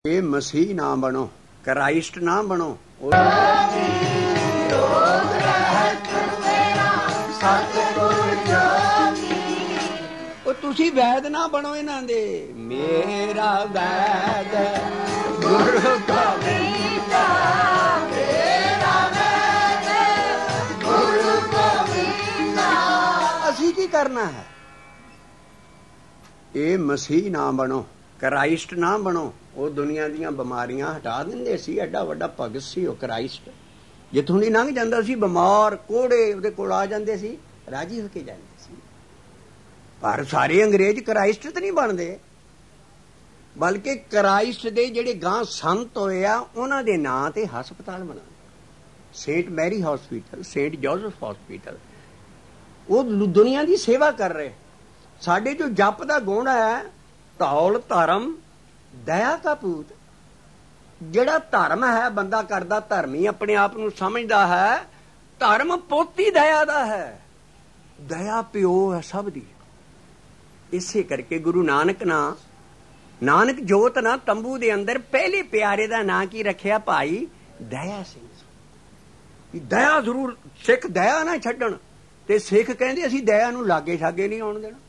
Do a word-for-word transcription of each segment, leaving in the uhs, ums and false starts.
ਇਹ ਮਸੀਹ ਨਾ ਬਣੋ, ਕਰਾਈਸਟ ਨਾ ਬਣੋ। ਉਹ ਤੁਸੀਂ ਵੈਦ ਨਾ ਬਣੋ ਇਹਨਾਂ ਦੇ। ਮੇਰਾ ਵੈਦ ਗੁਰੂ ਗੋਬਿੰਦਾ, ਮੇਰਾ ਵੈਦ ਗੁਰੂ ਗੋਬਿੰਦਾ। ਅਸੀਂ ਕੀ ਕਰਨਾ ਹੈ? ਇਹ ਮਸੀਹ ਨਾ ਬਣੋ, ਕਰਾਈਸਟ ਨਾ ਬਣੋ। ਉਹ ਦੁਨੀਆ ਦੀਆਂ ਬਿਮਾਰੀਆਂ ਹਟਾ ਦਿੰਦੇ ਸੀ। ਐਡਾ ਵੱਡਾ ਭਗਤ ਸੀ ਉਹ ਕਰਾਈਸਟ। ਜਿੱਥੋਂ ਦੀ ਲੰਘ ਜਾਂਦਾ ਸੀ ਬਿਮਾਰ ਕੋੜੇ ਉਹਦੇ ਕੋਲ ਆ ਜਾਂਦੇ ਸੀ, ਰਾਜੀ ਹੋ ਕੇ ਜਾਂਦੇ ਸੀ। ਪਰ ਸਾਰੇ ਅੰਗਰੇਜ਼ ਕਰਾਈਸਟ ਤੇ ਨਹੀਂ ਬਣਦੇ, ਬਲਕਿ ਕਰਾਈਸਟ ਦੇ ਜਿਹੜੇ ਗਾਂ ਸੰਤ ਹੋਏ ਆ ਉਹਨਾਂ ਦੇ ਨਾਂ ਤੇ ਹਸਪਤਾਲ ਬਣਾ, Saint Mary hospital, Saint Joseph hospital. ਉਹ ਦੁਨੀਆ ਦੀ ਸੇਵਾ ਕਰ ਰਹੇ। ਸਾਡੇ ਜੋ ਜਪ ਦਾ ਗੁਣ ਹੈ, ਧੌਲ ਧਰਮ ਦਇਆ ਕਾ ਪੂਤ। ਜਿਹੜਾ ਧਰਮ ਹੈ ਬੰਦਾ ਕਰਦਾ, ਧਰਮੀ ਆਪਣੇ ਆਪ ਨੂੰ ਸਮਝਦਾ ਹੈ। ਧਰਮ ਪੋਤੀ ਦਇਆ ਦਾ ਹੈ। ਦਇਆ ਪਿਓ ਹੈ ਸਭ ਦੀ। ਇਸੇ ਕਰਕੇ ਗੁਰੂ ਨਾਨਕ ਨਾ ਨਾਨਕ ਜੋਤ ਨਾ ਤੰਬੂ ਦੇ ਅੰਦਰ ਪਹਿਲੇ ਪਿਆਰੇ ਦਾ ਨਾਂ ਕੀ ਰੱਖਿਆ? ਭਾਈ ਦਇਆ ਸਿੰਘ। ਦਇਆ ਜ਼ਰੂਰ, ਸਿੱਖ ਦਇਆ ਨਾ ਛੱਡਣ। ਤੇ ਸਿੱਖ ਕਹਿੰਦੇ ਅਸੀਂ ਦਇਆ ਨੂੰ ਲਾਗੇ ਛਾਗੇ ਨਹੀਂ ਆਉਣ ਦੇਣਾ।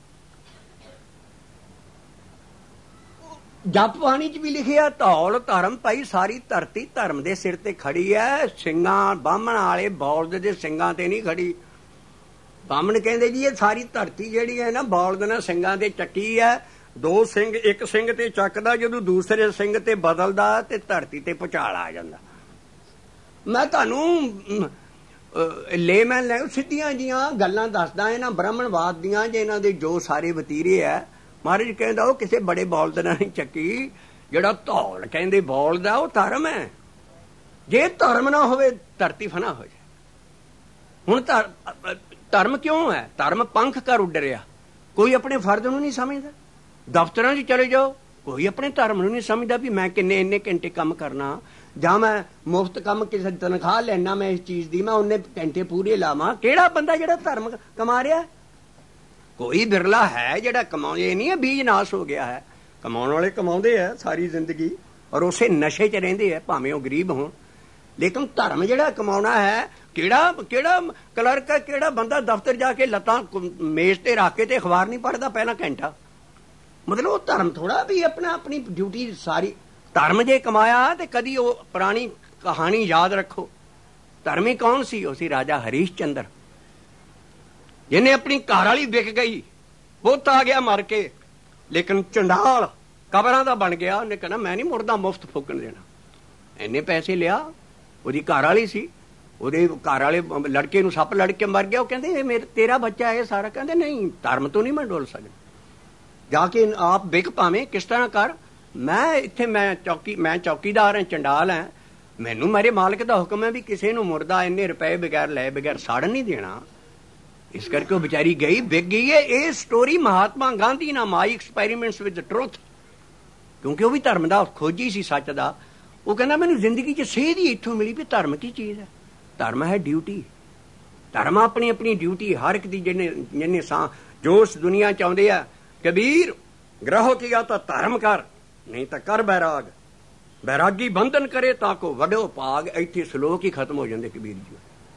ਜਪ ਬਾਣੀ ਚ ਵੀ ਲਿਖਿਆ, ਧੌਲ ਧਰਮ ਭਾਈ ਸਾਰੀ ਧਰਤੀ ਧਰਮ ਦੇ ਸਿਰ ਤੇ ਖੜੀ ਐ। ਸਿੰਘਾਂ ਬਾਹਮਣ ਵਾਲੇ ਬੌਲਦ ਦੇ ਸਿੰਘਾਂ ਤੇ ਨਹੀਂ ਖੜੀ। ਬਾਹਮਣ ਕਹਿੰਦੇ ਜੀ ਇਹ ਸਾਰੀ ਧਰਤੀ ਜਿਹੜੀ ਹੈ ਨਾ ਬੌਲਦ ਨਾਲ ਸਿੰਘਾਂ ਤੇ ਚੱਕੀ ਐ। ਦੋ ਸਿੰਘ ਇੱਕ ਸਿੰਘ ਤੇ ਚੱਕਦਾ, ਜਦੋਂ ਦੂਸਰੇ ਸਿੰਘ ਤੇ ਬਦਲਦਾ ਤੇ ਧਰਤੀ ਤੇ ਭੁਚਾਲ ਆ ਜਾਂਦਾ। ਮੈਂ ਤੁਹਾਨੂੰ ਲੇਮੈਨ ਲੈ ਸਿੱਧੀਆਂ ਜੀਆਂ ਗੱਲਾਂ ਦੱਸਦਾ ਇਹਨਾਂ ਬ੍ਰਾਹਮਣਵਾਦ ਦੀਆਂ, ਜੇ ਇਹਨਾਂ ਦੇ ਜੋ ਸਾਰੇ ਵਤੀਰੇ ਐ। ਮਹਾਰਾਜ ਕਹਿੰਦਾ ਉਹ ਕਿਸੇ ਬੜੇ ਬੌਲਦ ਨਾਲ ਨਹੀਂ ਚੱਕੀ। ਜਿਹੜਾ ਧੌਲ ਕਹਿੰਦੇ ਬੌਲਦ ਆ ਉਹ ਧਰਮ ਹੈ। ਜੇ ਧਰਮ ਨਾ ਹੋਵੇ ਧਰਤੀ ਫਨਾ ਹੋ ਜਾਏ। ਹੁਣ ਧਰਮ ਕਿਉਂ ਹੈ? ਧਰਮ ਪੰਖ ਕਰ ਉੱਡ ਰਿਹਾ। ਕੋਈ ਆਪਣੇ ਫਰਜ਼ ਨੂੰ ਨਹੀਂ ਸਮਝਦਾ। ਦਫ਼ਤਰਾਂ 'ਚ ਚਲੇ ਜਾਓ, ਕੋਈ ਆਪਣੇ ਧਰਮ ਨੂੰ ਨਹੀਂ ਸਮਝਦਾ ਵੀ ਮੈਂ ਕਿੰਨੇ ਇੰਨੇ ਘੰਟੇ ਕੰਮ ਕਰਨਾ, ਜਾਂ ਮੈਂ ਮੁਫਤ ਕੰਮ ਕਿਸੇ ਤਨਖਾਹ ਲੈਣਾ ਮੈਂ ਇਸ ਚੀਜ਼ ਦੀ, ਮੈਂ ਉਹਨੇ ਘੰਟੇ ਪੂਰੇ ਲਾਵਾਂ। ਕਿਹੜਾ ਬੰਦਾ ਜਿਹੜਾ ਧਰਮ ਕਮਾ ਰਿਹਾ? ਕੋਈ ਬਿਰਲਾ ਹੈ ਜਿਹੜਾ ਕਮਾਉਂਦੇ। ਇਹ ਨਹੀਂ ਹੈ ਬੀਜ ਨਾਸ ਹੋ ਗਿਆ ਹੈ। ਕਮਾਉਣ ਵਾਲੇ ਕਮਾਉਂਦੇ ਆ ਸਾਰੀ ਜ਼ਿੰਦਗੀ ਔਰ ਉਸੇ ਨਸ਼ੇ 'ਚ ਰਹਿੰਦੇ ਆ, ਭਾਵੇਂ ਉਹ ਗਰੀਬ ਹੋਣ। ਲੇਕਿਨ ਧਰਮ ਜਿਹੜਾ ਕਮਾਉਣਾ ਹੈ, ਕਿਹੜਾ ਕਿਹੜਾ ਕਲਰਕ ਹੈ, ਕਿਹੜਾ ਬੰਦਾ ਦਫ਼ਤਰ ਜਾ ਕੇ ਲੱਤਾਂ ਮੇਜ਼ ਤੇ ਰੱਖ ਕੇ ਤੇ ਅਖਬਾਰ ਨਹੀਂ ਪੜ੍ਹਦਾ ਪਹਿਲਾਂ ਘੰਟਾ? ਮਤਲਬ ਉਹ ਧਰਮ ਥੋੜਾ ਵੀ ਆਪਣਾ ਆਪਣੀ ਡਿਊਟੀ ਸਾਰੀ। ਧਰਮ ਜੇ ਕਮਾਇਆ ਤੇ ਕਦੀ ਉਹ ਪੁਰਾਣੀ ਕਹਾਣੀ ਯਾਦ ਰੱਖੋ। ਧਰਮੀ ਕੌਣ ਸੀ? ਉਹ ਸੀ ਰਾਜਾ ਹਰੀਸ਼ ਚੰਦਰ, ਜਿਹਨੇ ਆਪਣੀ ਘਰ ਵਾਲੀ ਵਿਕ ਗਈ, ਪੁੱਤ ਆ ਗਿਆ ਮਰ ਕੇ, ਲੇਕਿਨ ਚੰਡਾਲ ਕਬਰਾਂ ਦਾ ਬਣ ਗਿਆ। ਉਹਨੇ ਕਹਿਣਾ ਮੈਂ ਨਹੀਂ ਮੁਰਦਾ ਮੁਫਤ ਫੂਕਣ ਦੇਣਾ। ਇੰਨੇ ਪੈਸੇ ਲਿਆ। ਉਹਦੀ ਘਰ ਵਾਲੀ ਸੀ, ਉਹਦੇ ਘਰ ਵਾਲੇ ਲੜਕੇ ਨੂੰ ਸੱਪ ਲੜ ਕੇ ਮਰ ਗਿਆ। ਉਹ ਕਹਿੰਦੇ ਇਹ ਮੇਰੇ ਤੇਰਾ ਬੱਚਾ ਇਹ ਸਾਰਾ। ਕਹਿੰਦੇ ਨਹੀਂ, ਧਰਮ ਤੋਂ ਨਹੀਂ ਮੈਂ ਡੋਲ ਸਕਦਾ। ਜਾ ਕੇ ਆਪ ਵਿਕ ਭਾਵੇਂ ਕਿਸ ਤਰ੍ਹਾਂ ਕਰ। ਮੈਂ ਇੱਥੇ ਮੈਂ ਚੌਕੀ ਮੈਂ ਚੌਕੀਦਾਰ ਹਾਂ, ਚੰਡਾਲ ਹੈ। ਮੈਨੂੰ ਮੇਰੇ ਮਾਲਕ ਦਾ ਹੁਕਮ ਹੈ ਵੀ ਕਿਸੇ ਨੂੰ ਮੁਰਦਾ ਇੰਨੇ ਰੁਪਏ ਬਗੈਰ ਲਏ ਬਗੈਰ ਸਾੜਨ ਨਹੀਂ ਦੇਣਾ। ਇਸ ਕਰਕੇ ਉਹ ਵਿਚਾਰੀ ਗਈ, ਵਿਕ ਗਈ ਹੈ। ਇਹ ਸਟੋਰੀ ਮਹਾਤਮਾ ਗਾਂਧੀ ਨਾਲ ਮਾਈ ਐਕਸਪੈਰੀਮੈਂਟਸ ਵਿਦ ਟਰੁਥ, ਕਿਉਂਕਿ ਉਹ ਵੀ ਧਰਮ ਦਾ ਖੋਜੀ ਸੀ, ਸੱਚ ਦਾ। ਉਹ ਕਹਿੰਦਾ ਮੈਨੂੰ ਜ਼ਿੰਦਗੀ 'ਚ ਸੇਧ ਹੀ ਇੱਥੋਂ ਮਿਲੀ ਵੀ ਧਰਮ ਕੀ ਚੀਜ਼ ਹੈ। ਧਰਮ ਹੈ ਡਿਊਟੀ। ਧਰਮ ਆਪਣੀ ਆਪਣੀ ਡਿਊਟੀ ਹਰ ਇੱਕ ਦੀ। ਜਿਹਨੇ ਜਿਹਨੇ ਸਾਂ ਜੋ ਉਸ ਦੁਨੀਆ 'ਚ ਆਉਂਦੇ ਆ, ਕਬੀਰ ਗ੍ਰਹਿ ਕੀਆ ਤਾਂ ਧਰਮ ਕਰ, ਨਹੀਂ ਤਾਂ ਕਰ ਬੈਰਾਗ। ਬੈਰਾਗੀ ਬੰਧਨ ਕਰੇ ਤਾਂ ਕੋ ਵੱਡੋ ਭਾਗ। ਇੱਥੇ ਸਲੋਕ ਹੀ ਖਤਮ ਹੋ ਜਾਂਦੇ ਕਬੀਰ ਜੀ।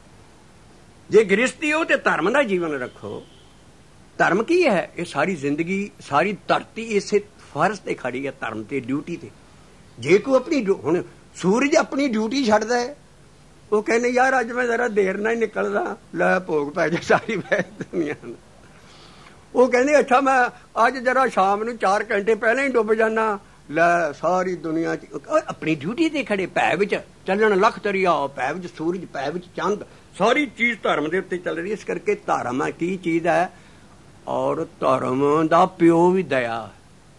ਜੇ ਗ੍ਰਸਤੀ ਹੋ ਤੇ ਧਰਮ ਦਾ ਜੀਵਨ ਰੱਖੋ। ਧਰਮ ਕੀ ਹੈ? ਇਹ ਸਾਰੀ ਜ਼ਿੰਦਗੀ ਸਾਰੀ ਧਰਤੀ ਇਸੇ ਫਰਜ਼ ਤੇ ਖੜੀ ਹੈ, ਧਰਮ ਤੇ ਡਿਊਟੀ ਤੇ। ਜੇ ਕੋਈ ਆਪਣੀ ਹੁਣ ਸੂਰਜ ਆਪਣੀ ਡਿਊਟੀ ਛੱਡਦਾ ਹੈ, ਉਹ ਕਹਿੰਦੇ ਯਾਰ ਅੱਜ ਮੈਂ ਜ਼ਰਾ ਦੇਰ ਨਾਲ ਹੀ ਨਿਕਲਦਾ, ਲੈ ਭੋਗ ਪੈ ਜਾ ਸਾਰੀ ਦੁਨੀਆ ਨੂੰ। ਉਹ ਕਹਿੰਦੇ ਅੱਛਾ ਮੈਂ ਅੱਜ ਜਰਾ ਸ਼ਾਮ ਨੂੰ ਚਾਰ ਘੰਟੇ ਪਹਿਲਾਂ ਹੀ ਡੁੱਬ ਜਾਣਾ, ਲੈ ਸਾਰੀ ਦੁਨੀਆ 'ਚ ਆਪਣੀ ਡਿਊਟੀ ਤੇ ਖੜੇ। ਭੈ ਵਿੱਚ ਚੱਲਣ ਲੱਖ ਦਰਿਆ, ਭੈ ਵਿੱਚ ਸੂਰਜ, ਭੈ ਵਿੱਚ ਚੰਦ, ਸਾਰੀ ਚੀਜ਼ ਧਰਮ ਦੇ ਉੱਤੇ ਚੱਲ ਰਹੀ। ਇਸ ਕਰਕੇ ਧਰਮ ਹੈ ਕੀ ਚੀਜ਼ ਹੈ? ਔਰ ਧਰਮ ਦਾ ਪਿਓ ਵੀ ਦਇਆ।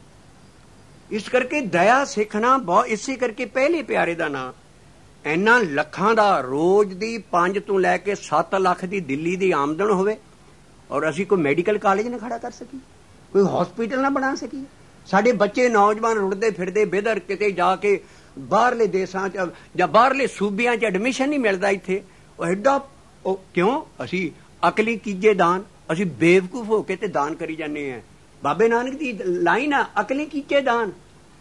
ਇਸ ਕਰਕੇ ਦਇਆ ਸਿੱਖਣਾ ਬਹੁਤ। ਇਸੇ ਕਰਕੇ ਪਹਿਲੇ ਪਿਆਰੇ ਦਾ ਨਾਂ ਇੰਨਾ ਲੱਖਾਂ ਦਾ ਰੋਜ਼ ਦੀ ਪੰਜ ਤੋਂ ਲੈ ਕੇ ਸੱਤ ਲੱਖ ਦੀ ਦਿੱਲੀ ਦੀ ਆਮਦਨ ਹੋਵੇ ਔਰ ਅਸੀਂ ਕੋਈ ਮੈਡੀਕਲ ਕਾਲਜ ਨਾ ਖੜਾ ਕਰ ਸਕੀਏ, ਕੋਈ ਹਸਪੀਟਲ ਨਾ ਬਣਾ ਸਕੀਏ। ਸਾਡੇ ਬੱਚੇ ਨੌਜਵਾਨ ਰੁੜਦੇ ਫਿਰਦੇ ਬਿਦਰ ਕਿਤੇ ਜਾ ਕੇ ਬਾਹਰਲੇ ਦੇਸ਼ਾਂ 'ਚ ਜਾਂ ਬਾਹਰਲੇ ਸੂਬਿਆਂ 'ਚ ਐਡਮਿਸ਼ਨ ਨਹੀਂ ਮਿਲਦਾ। ਇੱਥੇ ਉਹ ਐਡਾ ਉਹ ਕਿਉਂ? ਅਸੀਂ ਅਕਲੀ ਕੀਜੇ ਦਾਨ, ਅਸੀਂ ਬੇਵਕੂਫ ਹੋ ਕੇ ਤੇ ਦਾਨ ਕਰੀ ਜਾਂਦੇ ਹਾਂ। ਬਾਬੇ ਨਾਨਕ ਦੀ ਲਾਈਨ ਆ, ਅਕਲੀ ਕੀਜੇ ਦਾਨ।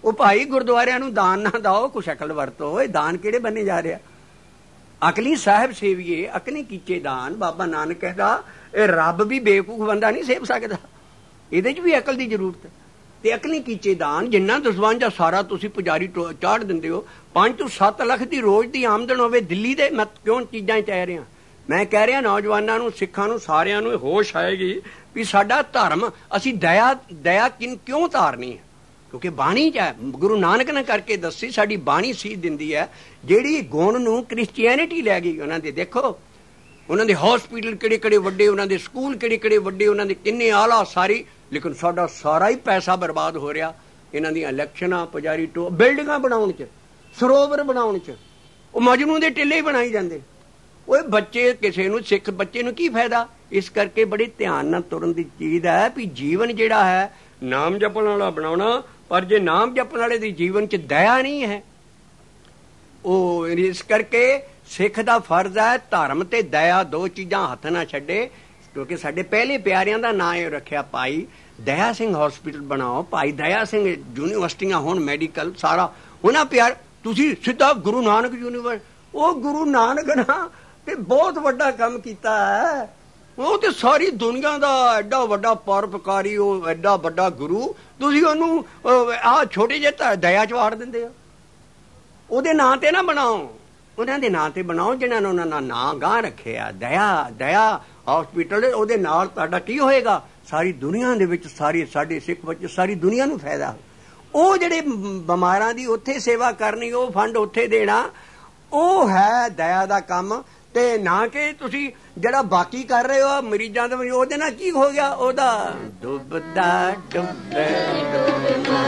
ਉਹ ਭਾਈ ਗੁਰਦੁਆਰਿਆਂ ਨੂੰ ਦਾਨ ਨਾ ਦਿਓ, ਕੁਛ ਅਕਲ ਵਰਤੋ। ਇਹ ਦਾਨ ਕਿਹੜੇ ਬੰਨੇ ਜਾ ਰਿਹਾ? ਅਕਲੀ ਸਾਹਿਬ ਸੇਵੀਏ ਅਕਲੀ ਕੀਚੇ ਦਾਨ। ਬਾਬਾ ਨਾਨਕ ਕਹਿੰਦਾ ਇਹ ਰੱਬ ਵੀ ਬੇਵਕੂਫ ਬੰਦਾ ਨਹੀਂ ਸੇਵ ਸਕਦਾ, ਇਹਦੇ 'ਚ ਵੀ ਅਕਲ ਦੀ ਜ਼ਰੂਰਤ। ਤੇ ਅਕਲੀ ਕੀਚੇ ਦਾਨ, ਜਿੰਨਾ ਦਸਵੰਜ ਆ ਸਾਰਾ ਤੁਸੀਂ ਪੁਜਾਰੀ ਚਾੜ ਦਿੰਦੇ ਹੋ। ਪੰਜ ਤੋਂ ਸੱਤ ਲੱਖ ਦੀ ਰੋਜ਼ ਦੀ ਆਮਦਨ ਹੋਵੇ ਦਿੱਲੀ ਦੇ। ਮੈਂ ਕਿਉਂ ਚੀਜ਼ਾਂ ਕਹਿ ਰਿਹਾ? ਮੈਂ ਕਹਿ ਰਿਹਾ ਨੌਜਵਾਨਾਂ ਨੂੰ, ਸਿੱਖਾਂ ਨੂੰ, ਸਾਰਿਆਂ ਨੂੰ ਹੋਸ਼ ਆਏਗੀ ਵੀ ਸਾਡਾ ਧਰਮ ਅਸੀਂ ਦਇਆ ਦਇਆ ਕਿਉਂ ਧਾਰਨੀ ਹੈ? ਕਿਉਂਕਿ ਬਾਣੀ 'ਚ ਹੈ, ਗੁਰੂ ਨਾਨਕ ਨੇ ਕਰਕੇ ਦੱਸੀ। ਸਾਡੀ ਬਾਣੀ ਸੀਖ ਦਿੰਦੀ ਹੈ ਜਿਹੜੀ ਗੁਣ ਨੂੰ ਕ੍ਰਿਸਚੀਅਨਿਟੀ ਲੈ ਗਈ। ਉਹਨਾਂ ਦੇ ਦੇਖੋ, ਉਹਨਾਂ ਦੇ ਹਸਪੀਟਲ ਕਿਹੜੇ ਕਿਹੜੇ ਵੱਡੇ, ਉਹਨਾਂ ਦੇ ਸਕੂਲ ਕਿਹੜੇ ਕਿਹੜੇ ਵੱਡੇ, ਉਹਨਾਂ ਦੇ ਕਿੰਨੇ ਆਲਾ ਸਾਰੀ। ਲੇਕਿਨ ਸਾਡਾ ਸਾਰਾ ਹੀ ਪੈਸਾ ਬਰਬਾਦ ਹੋ ਰਿਹਾ ਇਹਨਾਂ ਦੀਆਂ ਇਲੈਕਸ਼ਨਾਂ, ਪੁਜਾਰੀ ਟੋ, ਬਿਲਡਿੰਗਾਂ ਬਣਾਉਣ 'ਚ, ਸਰੋਵਰ ਬਣਾਉਣ 'ਚ। ਉਹ ਮਜਨੂ ਦੇ ਟਿੱਲੇ ਹੀ ਬਣਾਈ ਜਾਂਦੇ। ਉਹ ਬੱਚੇ, ਕਿਸੇ ਨੂੰ ਸਿੱਖ ਬੱਚੇ ਨੂੰ ਕੀ ਫਾਇਦਾ? ਇਸ ਕਰਕੇ ਬੜੇ ਧਿਆਨ ਨਾਲ ਤੁਰਨ ਦੀ ਚੀਜ਼ ਹੈ ਵੀ ਜੀਵਨ ਜਿਹੜਾ ਹੈ ਨਾਮ ਜਪਣ ਵਾਲਾ ਬਣਾਉਣਾ। ਪਰ ਜੇ ਨਾਮ ਜਪਣ ਵਾਲੇ ਦੀ ਜੀਵਨ 'ਚ ਦਇਆ ਨਹੀਂ ਹੈ, ਉਹ ਇਸ ਕਰਕੇ ਸਿੱਖ ਦਾ ਫਰਜ਼ ਹੈ ਧਰਮ ਤੇ ਦਇਆ ਦੋ ਚੀਜ਼ਾਂ ਹੱਥ ਨਾ ਛੱਡੇ। ਕਿਉਂਕਿ ਸਾਡੇ ਪਹਿਲੇ ਪਿਆਰਿਆਂ ਦਾ ਨਾਂ ਇਹ ਰੱਖਿਆ, ਭਾਈ ਦਇਆ ਸਿੰਘ ਹਸਪੀਟਲ ਬਣਾਓ, ਭਾਈ ਦਇਆ ਸਿੰਘ ਯੂਨੀਵਰਸਿਟੀਆਂ ਹੋਣ, ਮੈਡੀਕਲ ਸਾਰਾ ਉਹਨਾਂ ਪਿਆਰ। ਤੁਸੀਂ ਸਿੱਧਾ ਗੁਰੂ ਨਾਨਕ ਯੂਨੀਵਰਸਿਟੀ, ਉਹ ਗੁਰੂ ਨਾਨਕ ਨਾ ਤੇ ਬਹੁਤ ਵੱਡਾ ਕੰਮ ਕੀਤਾ ਹੈ। ਉਹ ਤੇ ਸਾਰੀ ਦੁਨੀਆ ਦਾ ਐਡਾ ਵੱਡਾ ਪਰਉਪਕਾਰੀ, ਉਹ ਐਡਾ ਵੱਡਾ ਗੁਰੂ, ਤੁਸੀਂ ਉਹਨੂੰ ਆਹ ਛੋਟੇ ਜਿਹੇ ਦਇਆ ਚ ਵਾੜ ਦਿੰਦੇ ਹੋ। ਉਹਦੇ ਨਾਂ ਤੇ ਨਾ ਬਣਾਓ, ਉਹਨਾਂ ਦੇ ਨਾਂ ਤੇ ਬਣਾਓ ਜਿਹਨਾਂ ਨੇ ਉਹਨਾਂ ਦਾ ਨਾਂ ਗਾਂਹ ਰੱਖਿਆ, ਦਇਆ ਦਇਆ ਹਸਪੀਟਲ। ਉਹਦੇ ਨਾਲ ਤੁਹਾਡਾ ਕੀ ਹੋਏਗਾ? ਸਾਰੀ ਦੁਨੀਆ ਦੇ ਵਿੱਚ, ਸਾਰੀ ਸਾਡੇ ਸਿੱਖ ਬੱਚੇ, ਸਾਰੀ ਦੁਨੀਆ ਨੂੰ ਫਾਇਦਾ। ਉਹ ਜਿਹੜੇ ਬਿਮਾਰਾਂ ਦੀ ਉੱਥੇ ਸੇਵਾ ਕਰਨੀ, ਉਹ ਫੰਡ ਉੱਥੇ ਦੇਣਾ, ਉਹ ਹੈ ਦਇਆ ਦਾ ਕੰਮ। ਤੇ ਨਾ ਕਿ ਤੁਸੀਂ ਜਿਹੜਾ ਬਾਕੀ ਕਰ ਰਹੇ ਹੋ ਮਰੀਜ਼ਾਂ ਦੇ, ਉਹਦੇ ਨਾਲ ਕੀ ਹੋ ਗਿਆ? ਉਹਦਾ ਡੁੱਬਦਾ ਡੁੱਬੇ ਡੁੱਬਦਾ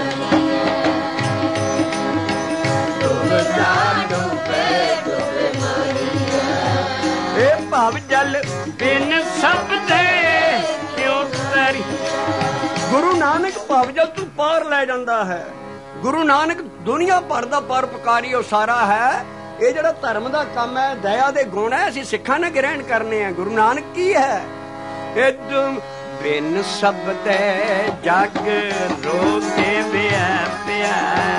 ਡੁੱਬੇ ਡੁੱਬੇ ਇਹ ਭਵ ਜਲ ਬਿਨ ਸਭ ਦੇ ਕਿਉਂ ਤਰੀ। ਗੁਰੂ ਨਾਨਕ ਭਵ ਜਲ ਤੂੰ ਪਾਰ ਲੈ ਜਾਂਦਾ ਹੈ। ਗੁਰੂ ਨਾਨਕ ਦੁਨੀਆ ਭਰ ਦਾ ਪਰਉਪਕਾਰੀ ਉਹ ਸਾਰਾ ਹੈ। ਇਹ ਜਿਹੜਾ ਧਰਮ ਦਾ ਕੰਮ ਹੈ, ਦਇਆ ਦੇ ਗੁਣ ਹੈ, ਅਸੀਂ ਸਿੱਖਾਂ ਨੇ ਗ੍ਰਹਿਣ ਕਰਨੇ ਆ। ਗੁਰੂ ਨਾਨਕ ਕੀ ਹੈ? ਇਹ ਬਿਨ ਸਬਦੇ ਜਗ ਰੋਕੇ ਵਿਆਪਿਆ,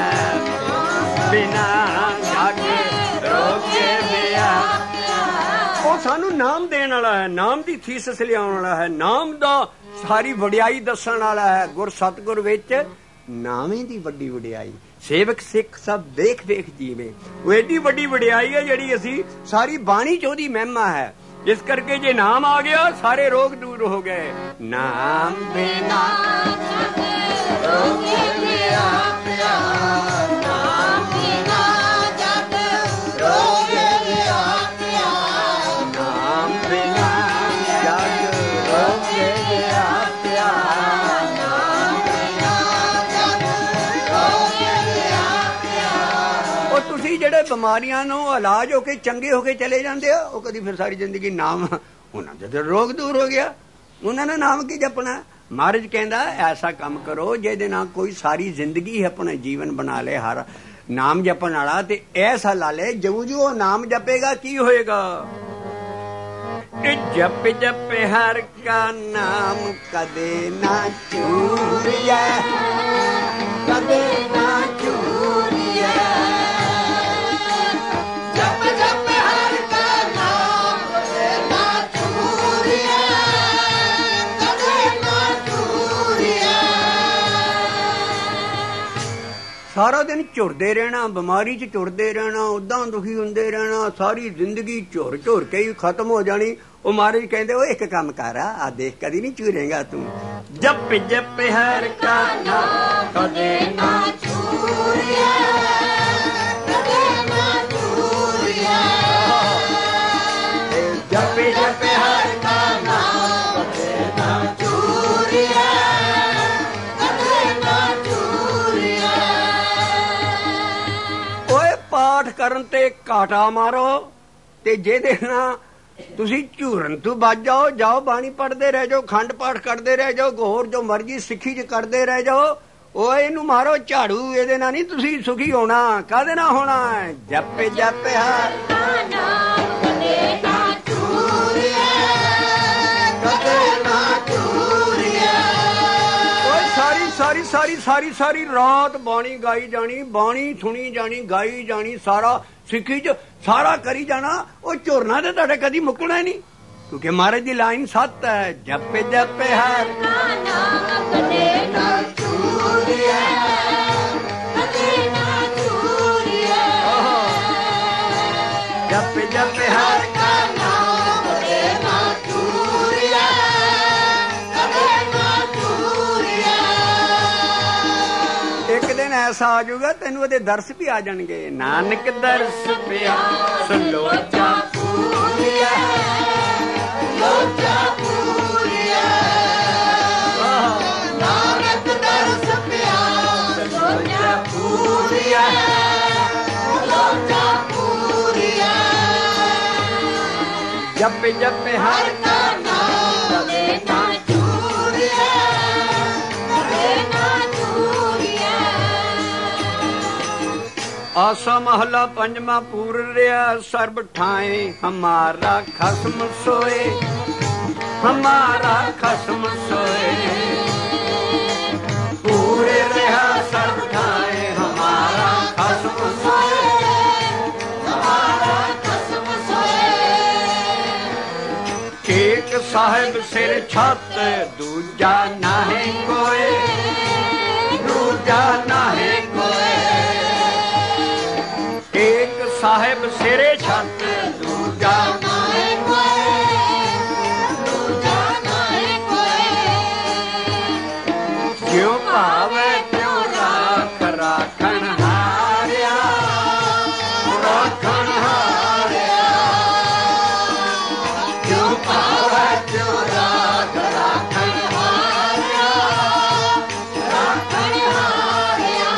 ਬਿਨਾ ਜਗ ਰੋਕੇ ਵਿਆਪਿਆ। ਉਹ ਸਾਨੂੰ ਨਾਮ ਦੇਣ ਵਾਲਾ ਹੈ, ਨਾਮ ਦੀ ਥੀਸਸ ਲਿਆਉਣ ਵਾਲਾ ਹੈ, ਨਾਮ ਦਾ ਸਾਰੀ ਵਡਿਆਈ ਦੱਸਣ ਵਾਲਾ ਹੈ। ਗੁਰ ਸਤਿਗੁਰ ਵਿੱਚ ਨਾਵੇਂ ਦੀ ਵੱਡੀ ਵਡਿਆਈ, ਸੇਵਕ ਸਿੱਖ ਸਭ ਦੇਖ ਵੇਖ ਜੀਵੇ। ਉਹ ਏਡੀ ਵੱਡੀ ਵਡਿਆਈ ਹੈ ਜਿਹੜੀ ਅਸੀਂ ਸਾਰੀ ਬਾਣੀ ਚ ਉਹਦੀ ਮਹਿਮਾ ਹੈ। ਇਸ ਕਰਕੇ ਜੇ ਨਾਮ ਆ ਗਿਆ ਸਾਰੇ ਰੋਗ ਦੂਰ ਹੋ ਗਏ। ਨਾਮ ਬਿਨਾ ਰੋਗੇ ਵਿਆਪਿਆ, ਨਾਮ ਬਿਨਾ ਜਗ ਰੋਗੇ ਵਿਆਪਿਆ, ਨਾਮ ਬਿਨਾ ਜਗ ਰੋਗੇ ਵਿਆਪਿਆ, ਨਾਮ ਬਿਨਾ ਜਗ ਰੋਗੇ ਵਿਆਪਿਆ। ਉਹ ਤੁਸੀਂ ਜਿਹੜੇ ਬਿਮਾਰੀਆਂ ਨੂੰ ਇਲਾਜ ਹੋ ਕੇ ਚੰਗੇ ਹੋ ਕੇ ਚਲੇ ਜਾਂਦੇ ਆ, ਉਹ ਕਦੀ ਫਿਰ ਸਾਰੀ ਜ਼ਿੰਦਗੀ ਨਾਮ, ਉਹਨਾਂ ਦਾ ਰੋਗ ਦੂਰ ਹੋ ਗਿਆ, ਉਹਨਾਂ ਨੇ ਨਾਮ ਕੀ ਜਪਣਾ। ਮਹਾਰਾਜ ਕਹਿੰਦਾ ਐਸਾ ਕੰਮ ਕਰੋ ਜਿਹਦੇ ਨਾਲ ਕੋਈ ਸਾਰੀ ਜ਼ਿੰਦਗੀ ਆਪਣਾ ਜੀਵਨ ਬਣਾ ਲੇ ਹਰ ਨਾਮ ਜਪਣ ਵਾਲਾ। ਤੇ ਐਸਾ ਲਾ ਲੈ ਜਿਉਂ ਜਿਉਂ ਨਾਮ ਜਪੇਗਾ ਕੀ ਹੋਏਗਾ? ਜਪ ਜਪ ਹਰ ਕਾ ਨਾਮ ਕਦੇ ਨਾ ਚੂਰਿਆ, ਕਦੇ ਨਾ ਚੂਰਿਆ। ਜਪ ਜਪ ਹਰ ਕਾ ਨਾਮ ਕਦੇ ਨਾ ਚੂਰਿਆ, ਕਦੇ ਨਾ ਚੂਰਿਆ। ਸਾਰਾ ਦਿਨ ਝੁਰਦੇ ਰਹਿਣਾ, ਬਿਮਾਰੀ ਚ ਝੁਰਦੇ ਰਹਿਣਾ, ਉਦਾਂ ਦੁਖੀ ਹੁੰਦੇ ਰਹਿਣਾ, ਸਾਰੀ ਜ਼ਿੰਦਗੀ ਝੁਰ ਝੁਰ ਕੇ ਹੀ ਖਤਮ ਹੋ ਜਾਣੀ। ਉਹ ਮਹਾਰਾਜ ਕਹਿੰਦੇ ਉਹ ਇੱਕ ਕੰਮ ਕਰ, ਆ ਦੇਖ ਕਦੀ ਨਹੀਂ ਚੂਰੇਗਾ ਤੂੰ। ਜਪ ਜਪ ਹਰ ਕਾ ਨਾਮ ਕਦੇ ਨਾ ਚੂਰਿਆ, ਕਦੇ ਨਾ ਚੂਰਿਆ। ਜਪ ਜਪ ਹਰ ਕਾ ਨਾਮ ਕਦੇ ਨਾ ਚੂਰਿਆ, ਕਦੇ ਨਾ ਚੂਰਿਆ। ਓਏ ਪਾਠ ਕਰਨ ਤੇ ਘਾਟਾ ਮਾਰੋ, ਤੇ ਜਿਹਦੇ ਨਾਲ ਤੁਸੀਂ ਝੂਰਨ ਤੋਂ ਬਚ ਜਾਓ, ਜਾਓ ਬਾਣੀ ਪੜ੍ਹਦੇ ਰਹਿ ਜਾਓ, ਖੰਡ ਪਾਠ ਕਰਦੇ ਰਹਿ ਜਾਓ, ਹੋਰ ਜੋ ਮਰਜ਼ੀ ਸਿੱਖੀ ਚ ਕਰਦੇ ਰਹਿ ਜਾਓ। ਉਹ ਇਹਨੂੰ ਮਾਰੋ ਝਾੜੂ, ਇਹਦੇ ਨਾਲ ਨਹੀਂ ਤੁਸੀਂ ਸੁਖੀ ਹੋਣਾ। ਕਾਹਦੇ ਨਾਲ ਹੋਣਾ? ਜਪ ਜਪ ਹਰ ਨਾਮ ਕਦੇ ਨਾ ਚੂਰਿਆ, ਕਦੇ ਨਾ ਚੂਰਿਆ। ਓਏ ਸਾਰੀ ਸਾਰੀ सारी सारी सारी रात बाणी गाई जानी, बाणी सुनी जानी, गाई जानी, सारा सिक्खी च सारा करी जाना। वो झुरना तो तुहाडे कदी मुकना नहीं, क्योंकि महाराज की लाइन सत्त है, जपे जपे हर का नाम कदे ना छूटिया, कदे ना छूटिया, जपे जपे हर का नाम कदे ना छूटिया, कदे ना छूटिया। एक दिन ऐसा आ जाऊगा तेनू ओदे दर्श भी आ जाएंगे। नानक दर्श पिया सुलोचा पूरिया, लोचा पूरिया, नानक दर्श पिया लोचा पूरिया, लोचा पूरिया। जप जप हर का नाम कदे ना छूटिया, कदे ना छूटिया। आसा महला पंजवा पूर रहा, सर्ब ठाए हमारा खसम सोए, हमारा खसम सोए। पूरे रहा सर्ब ठाए हमारा खसम सोए, हमारा खसम सोए। एक साहिब सिर छत दूजा नाहे कोई, दूजा नाहे कोई। एक साहिब सिरे छत दूजा नाहे कोई, दूजा नाहे कोई। क्यों भावे क्यों राख राखण हारिया, राखण हारिया। क्यों भावे क्यों राख राखण हारिया, राखण हारिया।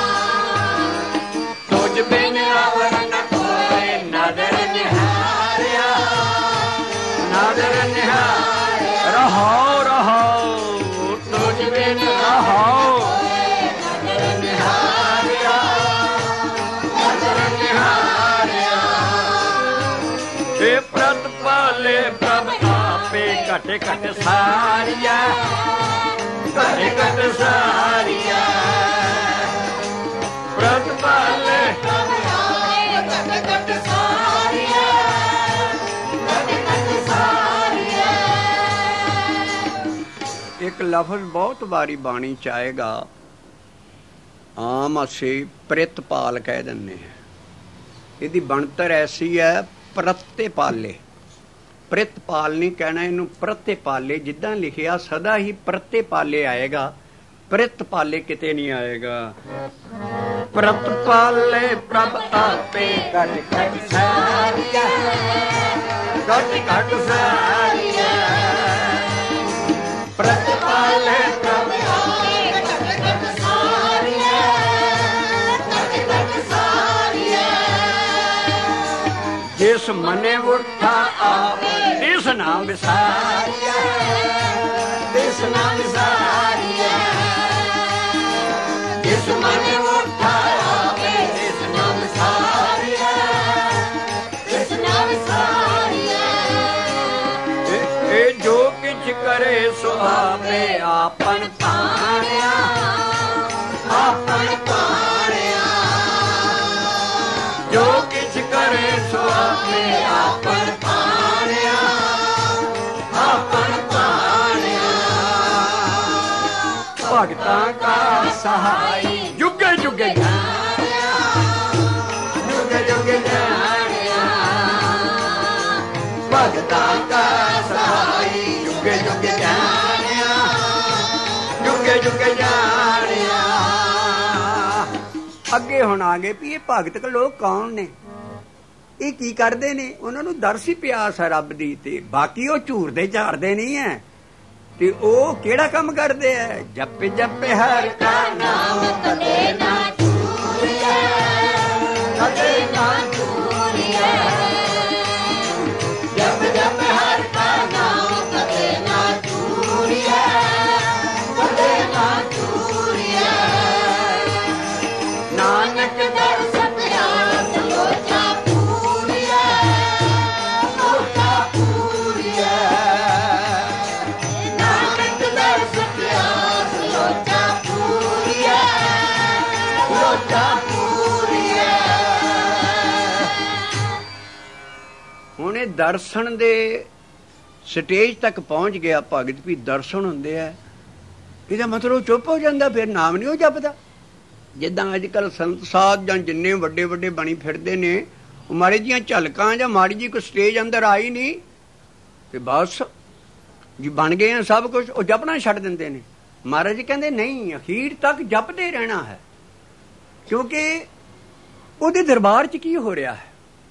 तुझ बिन अवर न कोई नदर निहारिया, नदर निहारिया। रहो रहो तुझ बिन रहो, नदर निहारिया, नदर निहारिया। हे प्रतिपाले प्रभ आपे घट घट सारिया, घट घट सारिया। प्रतिपाले एक लफज बहुत बारी बाणी च आएगा, आम असी प्रितपाल कह दें। यदी बनतर ऐसी है प्रत्यपाले, प्रितपाल नहीं कहना, इनू प्रत्यपाले। जिदा लिखिया सदा ही प्रत्यपाले आएगा, प्रितपाले किते नहीं आएगा। प्रतपाले प्रभ आपे घट घट सारिया, घट घट सारिया। प्रतपाले प्रभ आपे घट घट सारिया, घट घट सारिया। जिस मने उठा आपे तिस नाम विसारिया, तिस नाम विसारिया। जिस मने उठा आपे तिस नाम विसारिया, तिस नाम विसारिया। ए जो किछ करे सो आपे आपन पाणिया, आपन पाणिया। जो किछ करे सो आपे आपन पाणिया, आपन पाणिया। भगतां का सहाई जुगे जुगे जानिया, जुगे जुगे जानिया। भगतां का सहाई जुगे जुगे जानिया, जुगे जुगे जानिया। अगे हुण आ गए भी ये भगत लोग कौन ने, ये की करते ने। उन्होंने दर्श ही प्यास है रब दी, ते बाकी वो झूरदे झाड़दे नहीं है। ते ओ केड़ा काम करदे है, जप जप हर का नाम कदे ना छूटिया, कदे ना छूटिया। जप जप हर का नाम कदे ना छूटिया, कदे ना छूटिया। नानक दर्श प्यास लोचा पूरिया, लोचा पूरिया। नानक दर्श प्यास लोचा पूरिया, ਜਿਵੇਂ ਦਰਸ਼ਨ ਦੇ ਸਟੇਜ ਤੱਕ ਪਹੁੰਚ ਗਿਆ ਭਗਤ ਵੀ ਦਰਸ਼ਨ ਹੁੰਦੇ ਆ, ਇਹਦਾ ਮਤਲਬ ਚੁੱਪ ਹੋ ਜਾਂਦਾ, ਫਿਰ ਨਾਮ ਨਹੀਂ ਉਹ ਜਪਦਾ। ਜਿੱਦਾਂ ਅੱਜ ਕੱਲ੍ਹ ਸੰਤ ਸਾਧ ਜਾਂ ਜਿੰਨੇ ਵੱਡੇ ਵੱਡੇ ਬਣੀ ਫਿਰਦੇ ਨੇ, ਉਹ ਮਾੜੀ ਜੀਆਂ ਝਲਕਾਂ ਜਾਂ ਮਾੜੀ ਜੀ ਕੋਈ ਸਟੇਜ ਅੰਦਰ ਆਈ ਨਹੀਂ ਤੇ ਬਸ ਜੀ ਬਣ ਗਏ ਆ ਸਭ ਕੁਛ, ਉਹ ਜਪਣਾ ਛੱਡ ਦਿੰਦੇ ਨੇ। ਮਹਾਰਾਜ ਜੀ ਕਹਿੰਦੇ ਨਹੀਂ, ਅਖੀਰ ਤੱਕ ਜਪਦੇ ਰਹਿਣਾ ਹੈ, ਕਿਉਂਕਿ ਉਹਦੇ ਦਰਬਾਰ 'ਚ ਕੀ ਹੋ ਰਿਹਾ ਹੈ।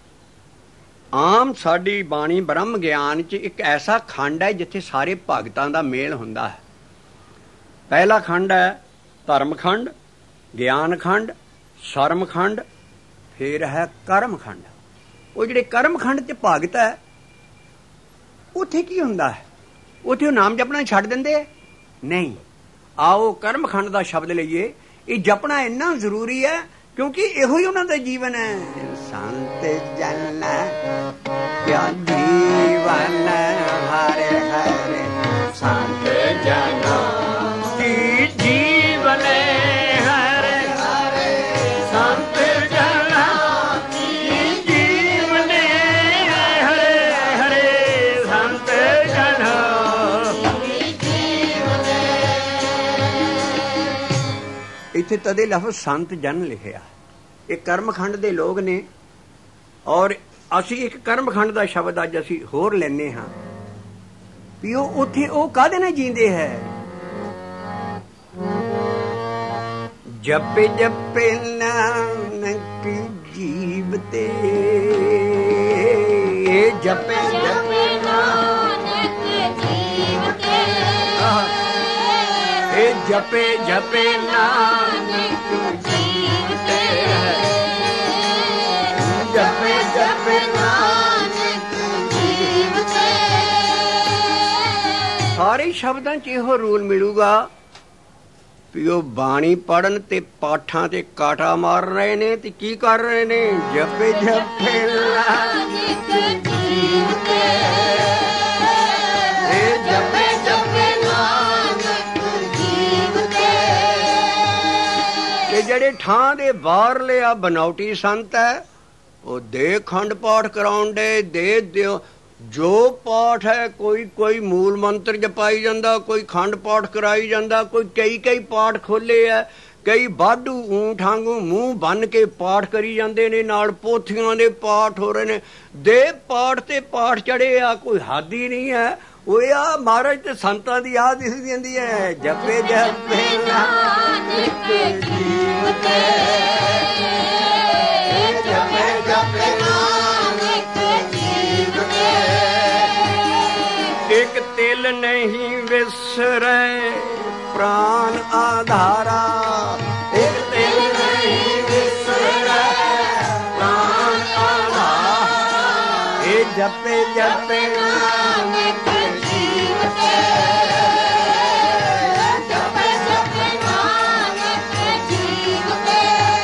ਆਮ ਸਾਡੀ ਬਾਣੀ ਬ੍ਰਹਮ ਗਿਆਨ 'ਚ ਇੱਕ ਐਸਾ ਖੰਡ ਹੈ ਜਿੱਥੇ ਸਾਰੇ ਭਗਤਾਂ ਦਾ ਮੇਲ ਹੁੰਦਾ ਹੈ। ਪਹਿਲਾ ਖੰਡ ਹੈ ਧਰਮ ਖੰਡ, ਗਿਆਨ ਖੰਡ, ਸ਼ਰਮ ਖੰਡ, ਫਿਰ ਹੈ ਕਰਮ ਖੰਡ। ਉਹ ਜਿਹੜੇ ਕਰਮ ਖੰਡ 'ਚ ਭਗਤ ਹੈ ਉੱਥੇ ਕੀ ਹੁੰਦਾ ਹੈ? ਉੱਥੇ ਉਹ ਨਾਮ ਜਪਣਾ ਛੱਡ ਦਿੰਦੇ ਹੈ? ਨਹੀਂ। ਆਓ ਕਰਮ ਖੰਡ ਦਾ ਸ਼ਬਦ ਲਈਏ। ਇਹ ਜਪਣਾ ਇੰਨਾ ਜ਼ਰੂਰੀ ਹੈ ਕਿਉਂਕਿ ਇਹੋ ਹੀ ਉਹਨਾਂ ਦਾ ਜੀਵਨ ਹੈ। ਸੰਤ ਜਨ ਕਿਆ ਜੀਵਨ ਹਰੇ ਹਰੇ, ਸੰਤ ਜਨ ਕੀ ਜੀਵਨ ਹਰੇ ਹਰੇ, ਸੰਤ ਜਨ ਕੀ ਜੀਵਨ ਹਰੇ ਹਰੇ, ਸੰਤ ਜਨ ਕੀ ਜੀਵਨ। ਇੱਥੇ ਤਦੇ ਲਫ਼ਜ਼ ਸੰਤ ਜਨ ਲਿਖਿਆ। ਇਹ ਕਰਮਖੰਡ ਦੇ ਲੋਕ ਨੇ, ਔਰ ਅਸੀਂ ਇੱਕ ਕਰਮਖੰਡ ਦਾ ਸ਼ਬਦ ਅੱਜ ਅਸੀਂ ਹੋਰ ਲੈਂਦੇ ਹਾਂ ਵੀ ਉਹ ਉੱਥੇ ਉਹ ਕਾਹਦੇ ਨਾਲ ਜੀਂਦੇ ਹੈ। ਜਪੇ ਜਪੇ ਨਾਨਕ ਜੀਵਤੇ, ਜਪੇ ਜਪੇ ਨਾਨਕ ਜੀਵਤੇ, ਇਹ ਜਪੇ ਜਪੇ ਨਾਨਕ ਜੀਵਤੇ, ਜਪੇ ਜਪੇ ਨਾਨਕ ਜੀਵਤੇ। ਸਾਰੇ ਸ਼ਬਦਾਂ 'ਚ ਇਹੋ ਰੂਲ ਮਿਲੂਗਾ ਵੀ ਉਹ ਬਾਣੀ ਪੜ੍ਹਨ ਤੇ ਪਾਠਾਂ ਤੇ ਕਾਟਾ ਮਾਰ ਰਹੇ ਨੇ ਤੇ ਕੀ ਕਰ ਰਹੇ ਨੇ? ਜਪੇ ਜਪੇ ਨਾਨਕ ਜੀਵਤੇ, ਜਪੇ ਜਪੇ ਨਾਨਕ ਜੀਵਤੇ। ਤੇ ਜਿਹੜੇ ਠਾਂ ਦੇ ਬਾਹਰਲੇ ਆ ਬਨਾਵਟੀ ਸੰਤ ਹੈ, ਉਹ ਦੇ ਖੰਡ ਪਾਠ ਕਰਾਉਣ ਦੇ ਦੇ ਦਿਓ ਜੋ ਪਾਠ ਹੈ। ਕੋਈ ਕੋਈ ਮੂਲ ਮੰਤਰ ਜਪਾਈ ਜਾਂਦਾ, ਕੋਈ ਖੰਡ ਪਾਠ ਕਰਾਈ ਜਾਂਦਾ, ਕੋਈ ਕਈ ਕਈ ਪਾਠ ਖੋਲੇ ਆ, ਕਈ ਵਾਧੂ ਊਂਠ ਵਾਂਗੂ ਮੂੰਹ ਬੰਨ ਕੇ ਪਾਠ ਕਰੀ ਜਾਂਦੇ ਨੇ, ਨਾਲ ਪੋਥੀਆਂ ਦੇ ਪਾਠ ਹੋ ਰਹੇ ਨੇ। ਦੇ ਪਾਠ ਤੇ ਪਾਠ ਚੜੇ ਆ, ਕੋਈ ਹੱਦ ਹੀ ਨਹੀਂ ਹੈ। ਉਹ ਆ ਮਹਾਰਾਜ ਤੇ ਸੰਤਾਂ ਦੀ ਆਹ ਦਿਸ ਜਾਂਦੀ ਹੈ। ਜਪੇ ਜਪੇ ਨਾਨਕ ਜੀਵਤੇ, ਜਪੇ ਜਪੇ ਨਾਨਕ ਜੀਵਤੇ। ਇੱਕ ਤਿਲ ਨਹੀਂ ਵਿਸਰੈ ਪ੍ਰਾਨ ਆਧਾਰਾ, ਇੱਕ ਤਿਲ ਨਹੀਂ ਵਿਸਰੈ ਪ੍ਰਾਨ ਆਧਾਰਾ। ਇਹ ਜਪੇ ਜਪੇ ਨਾਨਕ ਜੀਵਤੇ, ਜਪੇ ਜਪੇ ਨਾਨਕ ਜੀਵਤੇ।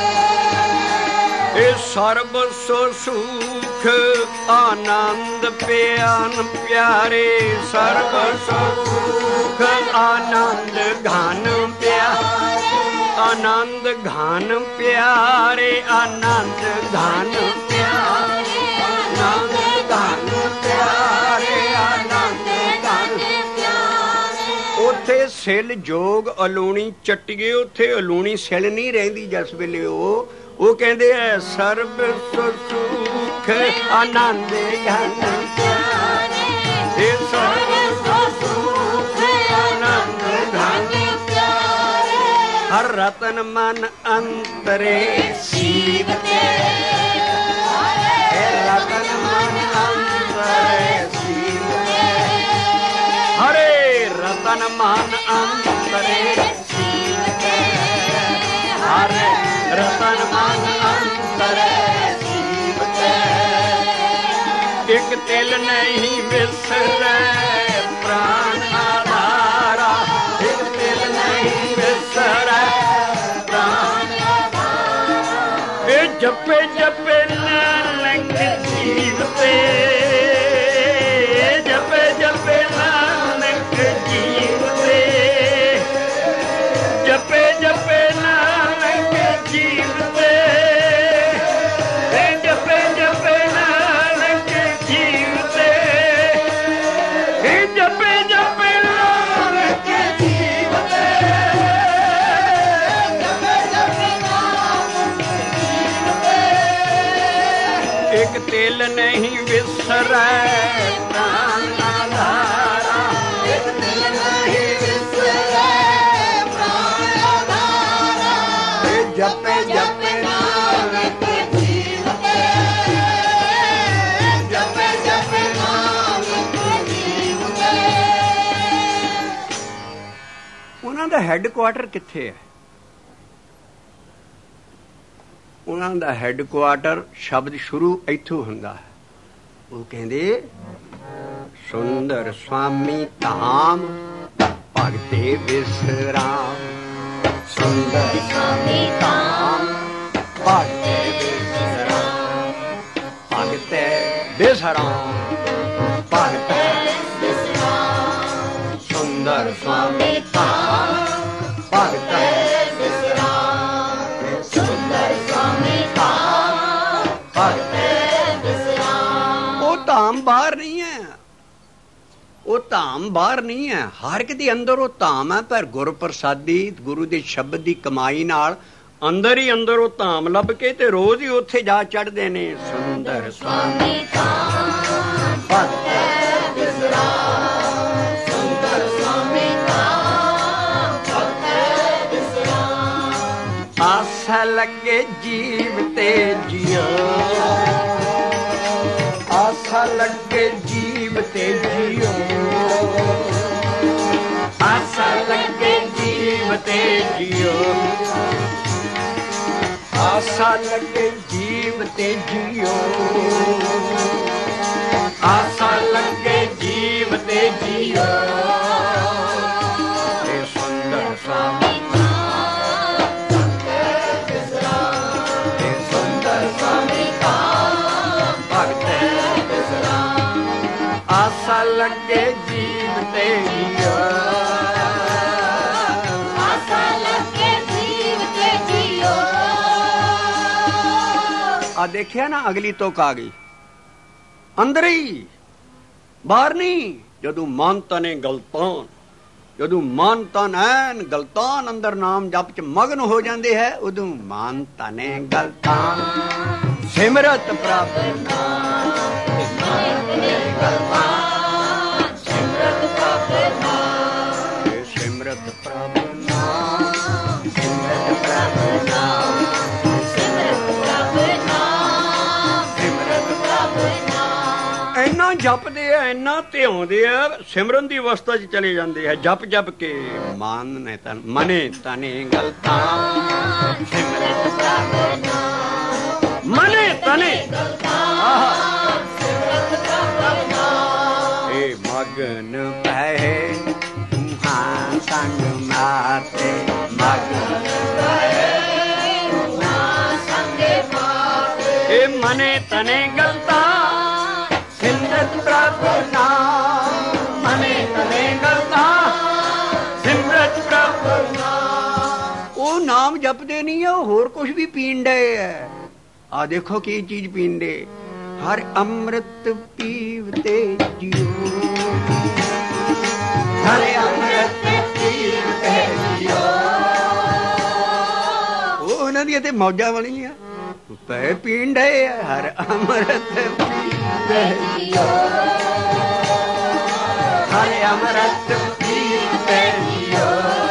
ਇਹ ਸਰਬ ਸੋ ਸੁਖ ਆਨੰਦ ਪਿਆਨ ਪਿਆਰੇ, ਸਰਬ ਸੋ ਸੁਖ ਆਨੰਦ ਘਨ ਪਿਆਰੇ, ਆਨੰਦ ਘਨ ਪਿਆਰੇ, ਆਨੰਦ ਘਨ ਪਿਆਰੇ, ਆਨੰਦ ਘਨ ਪਿਆਰੇ, ਆਨੰਦ ਘਨ ਪਿਆਰੇ। ਉੱਥੇ ਸਿਲ ਜੋਗ ਅਲੂਣੀ ਚੱਟੀਏ, ਉੱਥੇ ਅਲੂਣੀ ਸਿਲ ਨਹੀਂ ਰਹਿੰਦੀ ਜਿਸ ਵੇਲੇ ਉਹ ਉਹ ਕਹਿੰਦੇ ਐ ਸਰਬ ਸੁਖ ਆਨੰਦ ਘਨ ਪਿਆਰੇ, ਇਹ ਸਰਬ ਸੁਖ ਆਨੰਦ ਘਨ ਪਿਆਰੇ। ਹਰ ਰਤਨ ਮਨ ਅੰਤਰੇ ਸੀਵਤੇ, ਰਤਨ ਮਨ ਅੰਤਰੇ ਸੀਵਤੇ, ਹਰੇ ਰਤਨ ਮਨ ਅੰਤਰੇ ਸੀਵਤੇ, ਹਰੇ ਰਤਨ ਮਨ ਅੰਤਰੇ ਸੀਵਤੇ। ਇੱਕ ਤਿਲ ਨਹੀਂ ਵਿਸਰੈ ਪ੍ਰਾਨ ਆਧਾਰਾ, ਇੱਕ ਤਿਲ ਨਹੀਂ ਵਿਸਰੈ ਪ੍ਰਾਨ ਆਧਾਰਾ। ਇਹ ਜਪੇ ਜਪੇ ਨਾਨਕ ਜੀਵਤੇ, ਜਪੇ ਜਪੇ ਨਾਨਕ ਜੀਵਤੇ, ਜਪੇ ਜਪੇ ਨਾਨਕ ਜੀਵਤੇ, ਜਪੇ ਜਪੇ ਨਾਨਕ ਜੀਵਤੇ। एक तेल नहीं विसरै प्राण आधारा, एक तेल नहीं विसरै प्राण आधारा, जपे जपे नानक जीवते, जपे जपे नानक जीवते। ਉਹਨਾਂ ਦਾ ਹੈੱਡਕੁਆਟਰ ਕਿੱਥੇ ਹੈ? ਉਹਨਾਂ ਦਾ ਹੈੱਡਕੁਆਟਰ ਸ਼ਬਦ ਸ਼ੁਰੂ ਇੱਥੋਂ ਹੁੰਦਾ ਹੈ। ਉਹ ਕਹਿੰਦੇ ਸੁੰਦਰ ਸੁਆਮੀ ਧਾਮ ਭਗਤੇ ਵਿਸਰਾਮ, ਸੁੰਦਰ ਸੁਆਮੀ ਧਾਮ ਭਗਤੇ ਵਿਸਰਾਮ, ਭਗਤੇ ਵਿਸਰਾਮ, ਭਗਤੇ ਵਿਸਰਾਮ, ਸੁੰਦਰ ਸੁਆਮੀ ਧਾਮ ਭਗਤੇ ਵਿਸਰਾਮ, ਸੁੰਦਰ ਸੁਆਮੀ ਧਾਮ ਭਗਤੇ ਵਿਸਰਾਮ। ਉਹ ਧਾਮ ਬਾਹਰ ਨਹੀਂ ਹੈ, ਉਹ ਧਾਮ ਬਾਹਰ ਨਹੀਂ ਹੈ, ਹਰ ਇੱਕ ਦੇ ਅੰਦਰ ਉਹ ਧਾਮ ਹੈ। ਪਰ ਗੁਰ ਪ੍ਰਸਾਦੀ ਗੁਰੂ ਦੇ ਸ਼ਬਦ ਦੀ ਕਮਾਈ ਨਾਲ ਅੰਦਰ ਹੀ ਅੰਦਰ ਉਹ ਧਾਮ ਲੱਭ ਕੇ ਤੇ ਰੋਜ਼ ਹੀ ਉੱਥੇ ਜਾ ਚੜ੍ਹਦੇ ਨੇ। ਸੁੰਦਰ ਸੁਆਮੀ ਧਾਮ ਭਗਤੇ ਵਿਸਰਾਮ, ਸੁੰਦਰ ਸੁਆਮੀ ਧਾਮ ਭਗਤੇ ਵਿਸਰਾਮ। ਆਸਾ ਲੱਗੇ ਜੀਵ ਤੇ ਜਿਉ, ਆਸਾ ਲੱਗੇ ਜੀਵ ਤੇ ਜਿਉ, ਆਸਾ ਲੱਗੇ ਜੀਵ ਤੇ ਜਿਉ, ਆਸਾ ਲੱਗੇ ਜੀਵ ਤੇ ਜਿਉ, ਆਸਾ ਲੱਗੇ ਜੀਵ ਤੇ ਜਿਉ। ਇਹ ਸੁੰਦਰ ਸੁਆਮੀ ਆਸਾ ਲੱਗੇ ਜੀਵ ਤੇ ਜਿਉ, ਆਸਾ ਲੱਗੇ ਜੀਵ ਤੇ ਜਿਉ। ਆ ਦੇਖਿਆ ਨਾ ਅਗਲੀ ਤੁਕ ਆ ਗਈ ਅੰਦਰ ਹੀ, ਬਾਹਰ ਨਹੀਂ। ਜਦੋਂ ਮਨ ਤਨੇ ਗਲਤਾਨ, ਜਦੋਂ ਮਨ ਤਨ ਐਨ ਗਲਤਾਨ ਅੰਦਰ ਨਾਮ ਜਪ ਚ ਮਗਨ ਹੋ ਜਾਂਦੇ ਹੈ, ਉਦੋਂ ਮਨ ਤਨੇ ਗਲਤਾਨ ਸਿਮਰਤ ਪ੍ਰਭ ਨਾਮ, ਸਿਮਰਤ ਪ੍ਰਭ ਨਾਮ, ਸਿਮਰਤ ਪ੍ਰਭ ਨਾਮ, ਸਿਮਰਤ ਪ੍ਰਭ ਨਾਮ, ਸਿਮਰਤ ਪ੍ਰਭ ਨਾਮ, ਸਿਮਰਤ ਪ੍ਰਭ ਨਾਮ। ਇੰਨਾ ਜਪਦੇ ਆ, ਇੰਨਾ ਧਿਆਉਂਦੇ ਆ, ਸਿਮਰਨ ਦੀ ਅਵਸਥਾ 'ਚ ਚਲੇ ਜਾਂਦੇ ਆ ਜਪ ਜਪ ਕੇ। ਮਨ ਨੇ ਤਨ ਮਨੇ ਤਨੇ ਗਲਤਾਂ, ਸਿਮਰਤ ਪ੍ਰਭ ਨਾਮ, ਮਨੇ ਤਨੇ ਗਲਤਾਂ, ਮਗਨ ਪਏ ਹਾਂ ਸੰਗ ਮਾਤੇ, ਮਗਨ ਪਏ ਹਾਂ ਸੰਗ ਮਾਤੇ। ਇਹ ਮਨੇ ਤਨੇ ਗਲਤਾਂ ਸਿਮਰਤ ਪ੍ਰਭ ਨਾਮ, ਮਨੇ ਤਨੇ ਗਲਤਾਂ ਸਿਮਰਤ ਪ੍ਰਭ ਨਾਮ। ਉਹ ਨਾਮ ਜਪਦੇ ਨਹੀਂ ਆ, ਉਹ ਹੋਰ ਕੁਛ ਵੀ ਪੀਣ ਡਏ ਆ। ਆ ਦੇਖੋ ਕੀ ਚੀਜ਼ ਪੀਂਦੇ, ਹਰ ਅੰਮ੍ਰਿਤ ਪੀਵਤੇ ਜਿਉ, ਹਰ ਅੰਮ੍ਰਿਤ ਪੀਵਤੇ ਜਿਉ। ਉਹ ਉਹਨਾਂ ਦੀਆਂ ਤੇ ਮੌਜਾਂ ਬਣੀਆਂ, ਪੈ ਪੀਣ ਡਏ ਆ, ਹਰ ਅੰਮ੍ਰਿਤ ਪੀਵਤੇ ਜਿਉ, ਹਰ ਅੰਮ੍ਰਿਤ ਪੀਵਤੇ ਜਿਉ।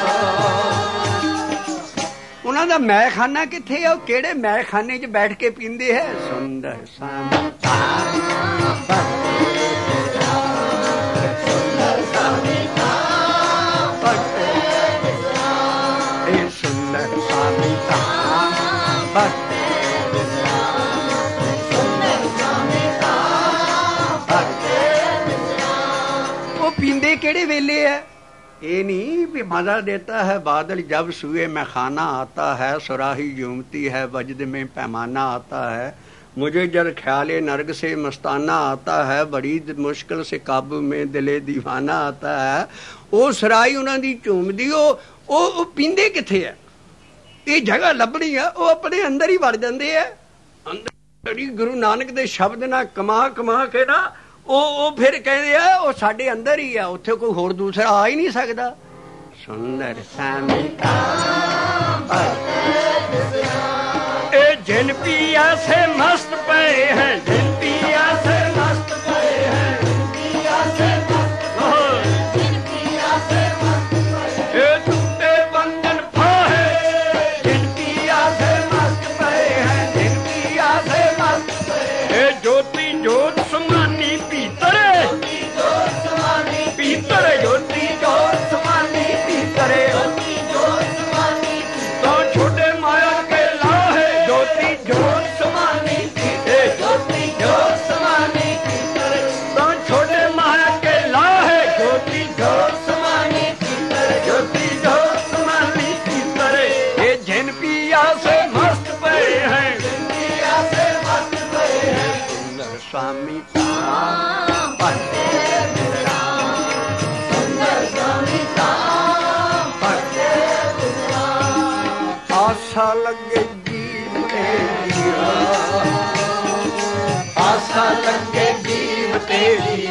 ਉਹਨਾਂ ਦਾ ਮੈਖਾਨਾ ਕਿੱਥੇ ਆ? ਉਹ ਕਿਹੜੇ ਮੈਖਾਨੇ 'ਚ ਬੈਠ ਕੇ ਪੀਂਦੇ ਹੈ? ਸੁੰਦਰ ਸੁਆਮੀ ਧਾਮ ਭਗਤੇ ਵਿਸਰਾਮ, ਸੁੰਦਰ ਸੁਆਮੀ ਧਾਮ ਭਗਤੇ ਵਿਸਰਾਮ। ਇਹ ਸੁੰਦਰ ਸੁਆਮੀ ਧਾਮ ਭਗਤੇ ਵਿਸਰਾਮ, ਸੁੰਦਰ ਸੁਆਮੀ ਧਾਮ ਭਗਤੇ ਵਿਸਰਾਮ। ਉਹ ਪੀਂਦੇ ਕਿਹੜੇ ਵੇਲੇ ਹੈ? ये नहीं भी मजा देता है बादल जब सुए में खाना आता है, सुराही झूमती है वजद में पैमाना आता है, मुझे जब ख्याले नर्ग से मस्ताना आता है, बड़ी मुश्किल से काबू में दिले दीवाना आता है। वो सराही उन्हों की झूमदी, वो पींदे किथे है? ये जगह लभनी है, वो अपने अंदर ही वड़ जाते है। अंदर गुरु नानक के शब्द ना कमा कमा के ना ਉਹ ਫਿਰ ਕਹਿੰਦੇ ਆ ਉਹ ਸਾਡੇ ਅੰਦਰ ਹੀ ਆ, ਉੱਥੇ ਕੋਈ ਹੋਰ ਦੂਸਰਾ ਆ ਹੀ ਨਹੀਂ ਸਕਦਾ। ਸੁੰਦਰ ਸੁਆਮੀ ਧਾਮ ਭਗਤੇ ਵਿਸਰਾਮ। ਇਹ ਜਿਨ ਪੀਆ ਸੇ ਮਸਤ ਪਏ ਹੈ, स्वामी धाम भरते विश्राम, सुंदर स्वामी धाम भरते विश्राम। आशा लगे जीव तेरी, आशा लगे जीव तेरी,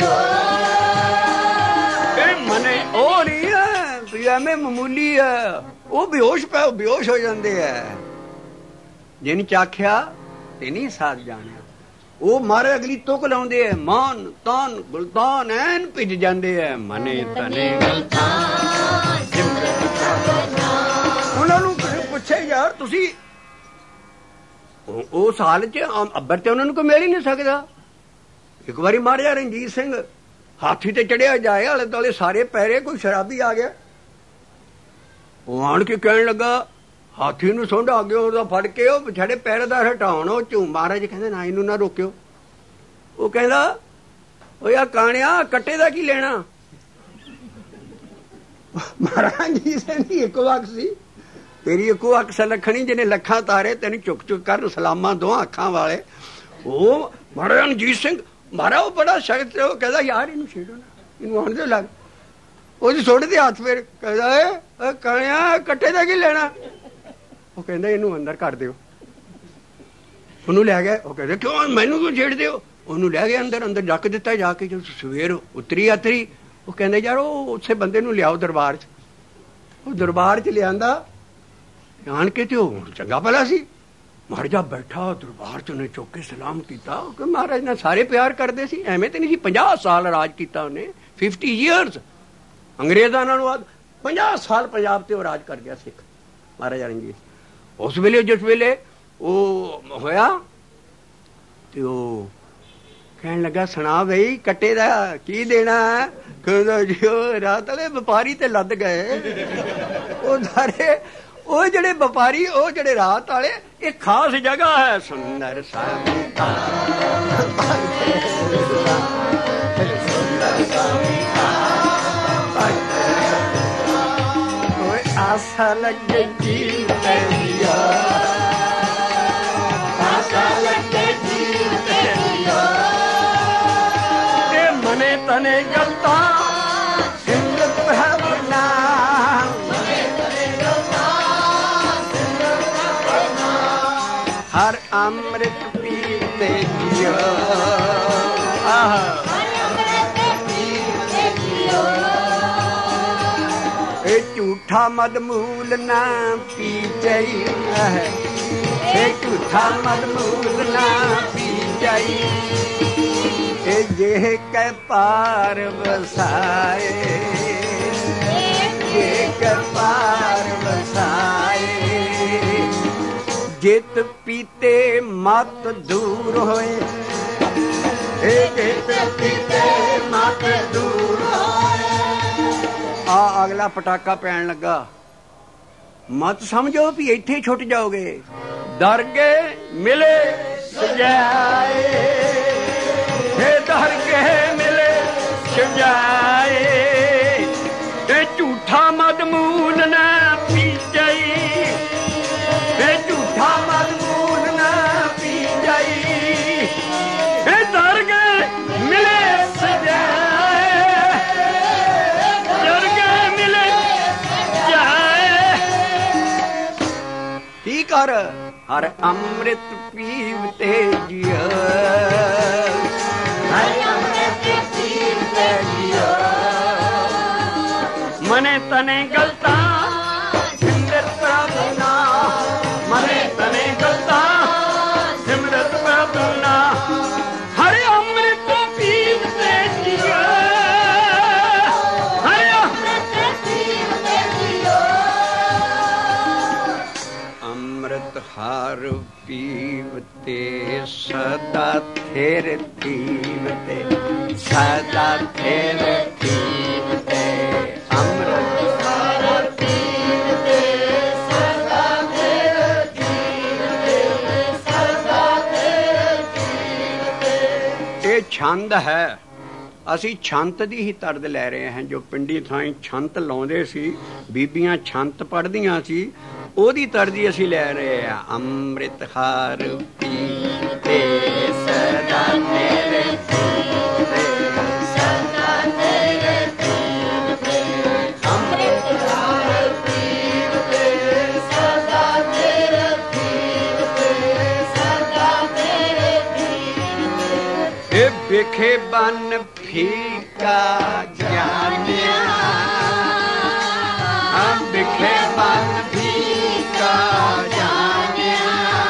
मने ओ नहीं है एवं मामूली है, वो बेहोश पै बेहोश हो जाते है। जिन चाख्या ते नहीं साध जानिया, वो मारे अगली तुक लाउंदे है, मान तान गुलतान ऐन भिज जाते है। मने तने उन्होंने पूछे यार तुसी उस हाल च अब्बर ते उन्होंने कोई मिल ही नहीं सकता। एक बारी महाराजा रणजीत सिंह हाथी ते चढ़िया जाए, आले दुआले सारे पैरे, कोई शराबी आ गया, वो आन के कहन लगा हाथी नूं सुंड आ गया, ਉਹਦਾ ਫੜ ਕੇ ਉਹ ਛੜੇ ਪੈਰੇਦਾਰ ਹਟਾਉਣ। ਉਹ ਝੂਮ ਮਹਾਰਾਜ ਕਹਿੰਦੇ ਨਾ ਇਹਨੂੰ ਨਾ ਰੋਕਿਓ। ਉਹ ਕਹਿੰਦਾ ਓਏ ਆ ਕਾਣਿਆ ਕੱਟੇ ਦਾ ਕੀ ਲੈਣਾ। ਮਹਾਰਾਜ ਜੀ ਦੀ ਇੱਕੋ ਅੱਖ ਸੀ, ਤੇਰੀ ਇੱਕੋ ਅੱਖ ਸਲੱਖਣੀ ਜਿਹਨੇ ਲੱਖਾਂ ਤਾਰੇ ਤੈਨੂੰ ਚੁੱਕ ਚੁੱਕ ਕਰਨ ਸਲਾਮਾਂ ਦੋਹਾਂ ਅੱਖਾਂ ਵਾਲੇ। ਉਹ ਮਹਾਰਾਜ ਰਣਜੀਤ ਸਿੰਘ ਮਹਾਰਾਜ ਉਹ ਬੜਾ ਸਖਤ, ਉਹ ਕਹਿੰਦਾ ਯਾਰ ਇਹਨੂੰ ਛੇੜੋ ਨਾ, ਇਹਨੂੰ ਆਉਣ ਦਿਓ ਲੱਗ। ਉਹਦੀ ਸੁੱਟ ਦੇ ਹੱਥ, ਫੇਰ ਕਹਿੰਦਾ ਏ ਕਾਣਿਆ ਕੱਟੇ ਦਾ ਕੀ ਲੈਣਾ। ਉਹ ਕਹਿੰਦਾ ਇਹਨੂੰ ਅੰਦਰ ਕਰ ਦਿਓ। ਉਹਨੂੰ ਲੈ ਗਿਆ। ਉਹ ਕਹਿੰਦੇ ਕਿਉਂ ਮੈਨੂੰ ਕਿਉਂ ਛੇੜਦੇ ਹੋ। ਉਹਨੂੰ ਲੈ ਗਿਆ ਅੰਦਰ, ਅੰਦਰ ਜੱਕ ਦਿੱਤਾ ਜਾ ਕੇ। ਜਦੋਂ ਸਵੇਰ ਉਤਰੀ ਆਤਰੀ, ਉਹ ਕਹਿੰਦੇ ਯਾਰ ਉਹ ਉਸੇ ਬੰਦੇ ਨੂੰ ਲਿਆਓ ਦਰਬਾਰ 'ਚ। ਉਹ ਦਰਬਾਰ 'ਚ ਲਿਆਂਦਾ, ਆਣ ਕੇ ਤੇ ਉਹ ਚੰਗਾ ਭਲਾ ਸੀ। ਮਹਾਰਾਜਾ ਬੈਠਾ ਦਰਬਾਰ 'ਚ, ਉਹਨੇ ਚੁੱਕ ਕੇ ਸਲਾਮ ਕੀਤਾ। ਕਿ ਮਹਾਰਾਜ ਨਾਲ ਸਾਰੇ ਪਿਆਰ ਕਰਦੇ ਸੀ, ਐਵੇਂ ਤੇ ਨਹੀਂ ਸੀ। ਪੰਜਾਹ ਸਾਲ ਰਾਜ ਕੀਤਾ ਉਹਨੇ, ਫਿਫਟੀ ਈਅਰਸ ਅੰਗਰੇਜ਼ਾਂ ਨਾਲੋਂ ਪੰਜਾਹ ਸਾਲ ਪੰਜਾਬ ਤੇ ਉਹ ਰਾਜ ਕਰ ਗਿਆ ਸਿੱਖ ਮਹਾਰਾਜਾ ਰਣਜੀਤ। ਉਸ ਵੇਲੇ ਜਿਸ ਵੇਲੇ ਉਹ ਹੋਇਆ ਤੇ ਉਹ ਕਹਿਣ ਲੱਗਾ ਸੁਣਾ ਬਈ ਕੱਟੇ ਦਾ ਕੀ ਦੇਣਾ। ਕਹਿੰਦਾ ਜੀ ਉਹ ਰਾਤ ਵਾਲੇ ਵਪਾਰੀ ਤੇ ਲੱਦ ਗਏ। ਉਹ ਸਾਰੇ ਉਹ ਜਿਹੜੇ ਵਪਾਰੀ, ਉਹ ਜਿਹੜੇ ਰਾਤ ਵਾਲੇ, ਇਹ ਖਾਸ ਜਗ੍ਹਾ ਹੈ। ਸੁੰਦਰ ਸਾਮੀ आशा लगे जीव तेरिया, आशा लगे जीव तेरिया, ते मने तने गलता सिमरत प्रभु नाम, मने तने गलता सिमरत प्रभु नाम, हर अमृत पीते जियो, आहा झूठा मदमूल ना पी जाई है, झूठा मदमूल ना पी जाई। जे कै पार वसाए, जे कै पार वसाए, जित पीते मत दूर होए, जित पीते मत दूर होए। आ अगला पटाका पैन लगा। मत समझो भी इत्थे छुट जाओगे, डर गए मिले सजाए, डर गए मिले सजाए, झूठा मदमूल ना पी जाई, झूठा मदमूल ना पी जाई, डर गए मिले सजाए, कर हर अमृत पीवते जियो, हर अमृत पीवते जियो, मने तने गलता सिमरत प्रभु नाम, मने तने गलता सिमरत प्रभु नाम, हर अमृत पीवते जियो, हर अमृत पीवते जियो। अमृत हर पीवते सदा थिर थीवते, सदा थिर थीवते, अमृत हर पीवते सदा थिर थीवते, सदा थिर थीवते। ये छंद है, ਅਸੀਂ ਛੰਤ ਦੀ ਹੀ ਤਰਦ ਲੈ ਰਹੇ ਹਾਂ। ਜੋ ਪਿੰਡੀ ਥਾਈਂ ਛੰਤ ਲਾਉਂਦੇ ਸੀ, ਬੀਬੀਆਂ ਛੰਤ ਪੜ੍ਹਦੀਆਂ ਸੀ, ਉਹਦੀ ਤਰਦੀ ਅਸੀਂ ਲੈ ਰਹੇ ਹਾਂ। ਅੰਮ੍ਰਿਤ ਹਰ ਪੀਤੇ ਸਦਾ ਤੇਰੇ ਇਹ ਵੇਖੇ ਬਨ ਫੀਕਾ ਜਾਣਿਆ, ਹਾਂ ਵੇਖੇ ਬਨ ਫੀਕਾ ਜਾਣਿਆ,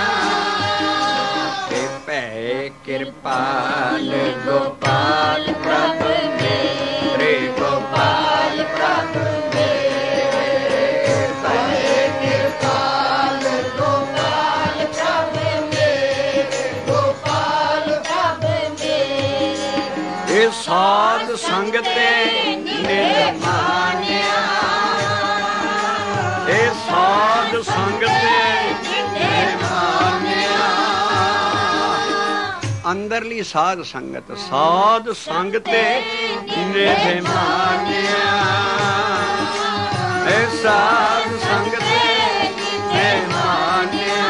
ਤੇ ਭੈ ਕਿਰਪਾਲ ਗੋਪਾਲ ਪ੍ਰਭ ਮੇਰੇ, ਗੋਪਾਲ ਪ੍ਰਭ ਮੇਰੇ, ਭੈ ਕਿਰਪਾਲ ਗੋਪਾਲ ਪ੍ਰਭ ਮੇਰੇ, ਗੋਪਾਲ ਪ੍ਰਭ ਮੇਰੇ। ਇਹ ਸਾਧ ਸੰਗਤ ਤੇ ਨਿਰਮਾਨਿਆ, ਇਹ ਸਾਧ ਸੰਗਤ ਤੇ ਨਿਰਮਾਨਿਆ। ਅੰਦਰਲੀ ਸਾਧ ਸੰਗਤ, ਸਾਧ ਸੰਗਤ ਤੇ ਨਿਰਮਾਨਿਆ, ਇਹ ਸਾਧ ਸੰਗਤ ਤੇ ਨਿਰਮਾਨਿਆ।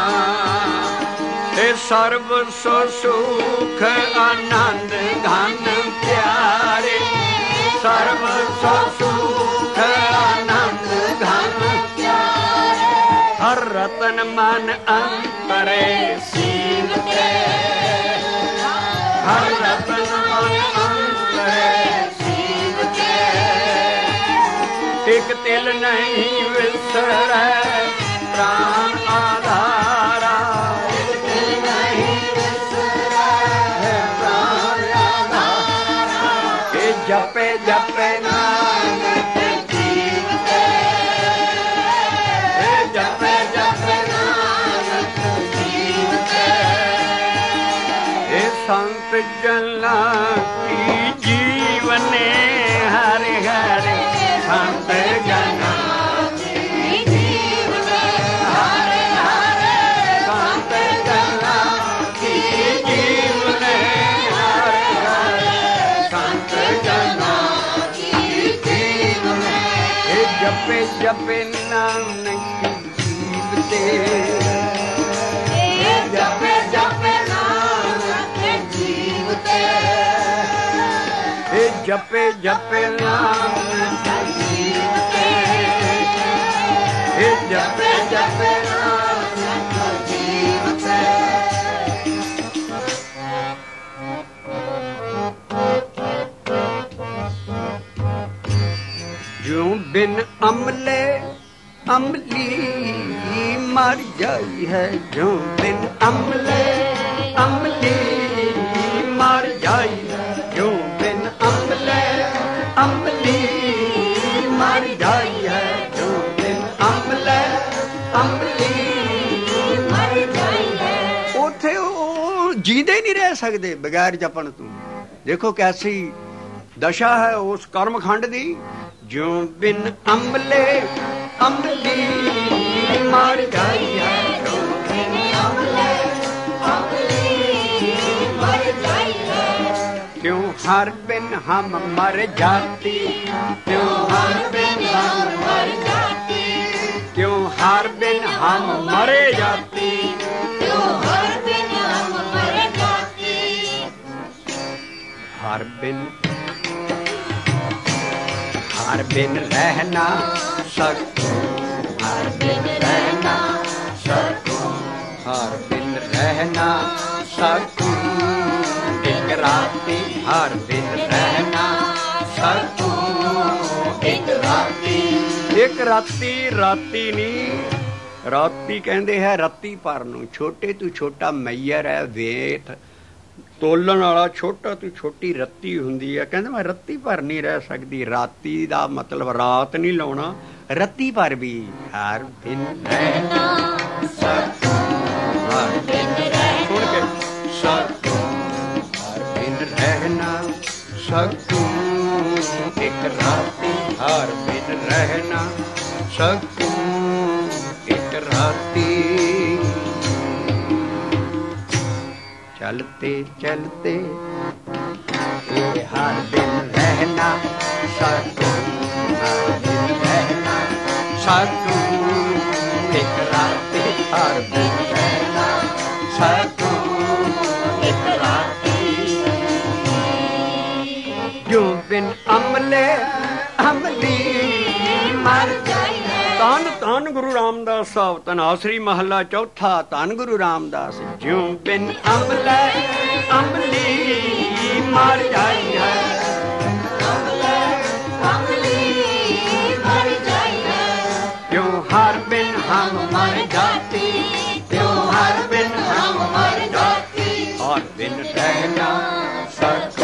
ਇਹ ਸਰਬ ਸੋ ਸੁਖ ਆਨੰਦ ਧਨ ਪਿਆਰੇ, ਸਰਬ ਸੋ ਸੁਖ ਆਨੰਦ ਧਨ ਪਿਆਰੇ। ਹਰ ਰਤਨ ਮਨ ਅੰਤਰੇ ਸੀਵਤੇ, ਹਰ ਰਤਨ ਮਨ ਅੰਤਰੇ ਸੀਵਤੇ। ਇੱਕ ਤਿਲ ਨਹੀਂ ਵਿਸਰੈ ਪ੍ਰਾਣ ਆਧਾਰਾ, ਇੱਕ ਤਿਲ ਨਹੀਂ ਵਿਸਰੈ ਪ੍ਰਾਣ ਆਧਾਰਾ। ਇਹ ਜਪੇ ਜਪੇ ਨਾਨਕ ਜੀਵਤੇ, ਇਹ ਜਪੇ ਜਪੇ ਨਾਨਕ ਜੀਵਤੇ। ਇਹ ਸੰਤ ਜਨਾਂ ਕੀ ਜੀਵਨੇ ਹਰਿ ਹਰਿ, ਸੰਤ ਜਨਾਂ ਕੀ ਜੀਵਨੇ ਹਰਿ ਹਰਿ, ਸੰਤ ਜਨਾਂ ਕੀ ਜੀਵਨੇ ਹਰਿ ਹਰਿ, ਸੰਤ ਜਨਾਂ ਕੀ ਜੀਵਨੇ। ਇਹ ਜਪੇ ਜਪੇ ਨਾਨਕ ਜੀਵਤੇ, ਇਹ ਜਪੇ ਜਪੇ ਨਾਨਕ ਜੀਵਤੇ, ਇਹ ਜਪੇ ਜਪੇ ਨਾਨਕ ਜੀਵਤੇ, ਇਹ ਜਪੇ ਜਪੇ ਨਾਨਕ ਜੀਵਤੇ। ਜਿਉ ਬਿਨ ਅਮਲੇ ਅਮਲੀ ਮਰ ਜਾਈ ਹੈ, ਜਿਉ ਬਿਨ ਅਮਲੇ ਅਮਲੀ ਮਰ ਜਾਈ ਹੈ, ਜਿਉ ਬਿਨ ਅਮਲੇ ਅਮਲੀ ਮਰ ਜਾਈ ਹੈ, ਜਿਉ ਬਿਨ ਅਮਲੇ ਅਮਲੀ ਮਰ ਜਾਈ ਹੈ। ਉੱਥੇ ਉਹ ਜੀਂਦੇ ਨਹੀਂ ਰਹਿ ਸਕਦੇ ਬਗੈਰ ਜਪਣ ਤੋਂ। ਦੇਖੋ ਕੈਸੀ ਦਸ਼ਾ ਹੈ ਉਸ ਕਰਮਖੰਡ ਦੀ। ਜਿਉ ਬਿਨ ਅਮਲੇ ਅਮਲੀ ਮਰ ਜਾਈ ਹੈ, ਜਿਉ ਬਿਨ ਅਮਲੇ ਅਮਲੀ ਮਰ ਜਾਈ ਹੈ। ਕਿਉਂ ਹਰ ਬਿਨ ਹਮ ਮਰ ਜਾਤੀ, ਕਿਉਂ ਹਰ ਬਿਨ ਹਮ ਮਰ ਜਾਤੀ, ਕਿਉਂ ਹਰ ਬਿਨ ਹਮ ਮਰੇ ਜਾਤੀ, ਕਿਉਂ ਹਰ ਬਿਨ ਹਮ ਮਰ ਜਾਤੀ। ਹਰ ਬਿਨ हर बिन रहना सकूं, हर बिन रहना सकूं, हर बिन रहना सकूं। एक राती हर बिन रहना सकूं, एक राती। एक राती राती नहीं, राती कहते है रत्ती भर नूं। छोटे तू छोटा मैयर है वेत, ਤੋਲਣ ਵਾਲਾ ਛੋਟਾ ਤੋਂ ਛੋਟੀ ਰੱਤੀ ਹੁੰਦੀ ਹੈ। ਕਹਿੰਦੇ ਮੈਂ ਰੱਤੀ ਭਰ ਨਹੀਂ ਰਹਿ ਸਕਦੀ। ਰਾਤੀ ਦਾ ਮਤਲਬ ਰਾਤ ਨਹੀਂ ਲਾਉਣਾ, ਰੱਤੀ ਭਰ ਵੀ। ਹਰ ਬਿਨ ਰਹਿਣਾ ਸਕੂੰ, ਹਰ ਬਿਨ ਸੁਣ ਕੇ ਸਕੂੰ, ਹਰ ਬਿਨ ਰਹਿਣਾ ਸਕੂੰ। ਇੱਕ ਰਾਤੀ ਹਰ ਬਿਨ ਰਹਿਣਾ ਸਕੂੰ, ਇੱਕ ਰਾਤੀ। चलते चलते हर दिन रहना सकूं, हर दिन रहना सकूं। एक राती हर दिन रहना सकूं, एक राती। जो बिन अमले अमली मर जाए, तन ਧੰਨ ਗੁਰੂ ਰਾਮਦਾਸ ਸਾਹਿਬ। ਧਨਾਸਰੀ ਮਹੱਲਾ ਚੌਥਾ। ਧੰਨ ਗੁਰੂ ਰਾਮਦਾਸ। ਜਿਉਂ ਬਿਨ ਅੰਬਲੇ ਅੰਬਲੀ ਮਰ ਜਾਈ ਹੈ, ਅੰਬਲੇ ਅੰਬਲੀ ਮਰ ਜਾਈ ਹੈ। ਕਿਉਂ ਹਰ ਬਿਨ ਹਮ ਮਰ ਜਾਤੀ, ਕਿਉਂ ਹਰ ਬਿਨ ਹਮ ਮਰ ਜਾਤੀ। ਹਰ ਬਿਨ ਰਹਿਣਾ ਸਤਿ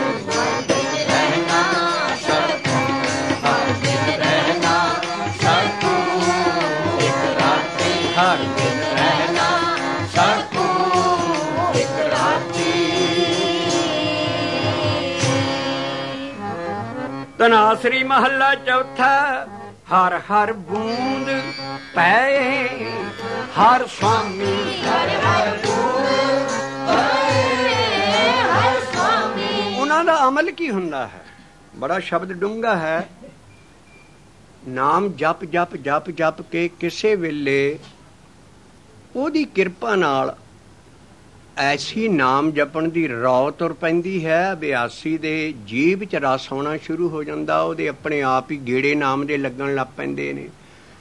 ਧਨਾਸਰੀ ਮਹੱਲਾ ਚੌਥਾ। ਹਰ ਹਰ ਬੂੰਦ ਪਏ ਹਰ ਸੁਆਮੀ, ਹਰ ਹਰ ਬੂੰਦ ਪਏ ਹਰ ਸੁਆਮੀ। ਉਹਨਾਂ ਦਾ ਅਮਲ ਕੀ ਹੁੰਦਾ ਹੈ? ਬੜਾ ਸ਼ਬਦ ਡੂੰਘਾ ਹੈ। ਨਾਮ ਜਪ ਜਪ ਜਪ ਜਪ ਕੇ ਕਿਸੇ ਵੇਲੇ ਉਹਦੀ ਕਿਰਪਾ ਨਾਲ ਐਸੀ ਨਾਮ ਜਪਣ ਦੀ ਰੌ ਤੁਰ ਪੈਂਦੀ ਹੈ, ਅਭਿਆਸੀ ਦੇ ਜੀਭ 'ਚ ਰਸ ਆਉਣਾ ਸ਼ੁਰੂ ਹੋ ਜਾਂਦਾ, ਉਹਦੇ ਆਪਣੇ ਆਪ ਹੀ ਗੇੜੇ ਨਾਮ ਦੇ ਲੱਗਣ ਲੱਗ ਪੈਂਦੇ ਨੇ।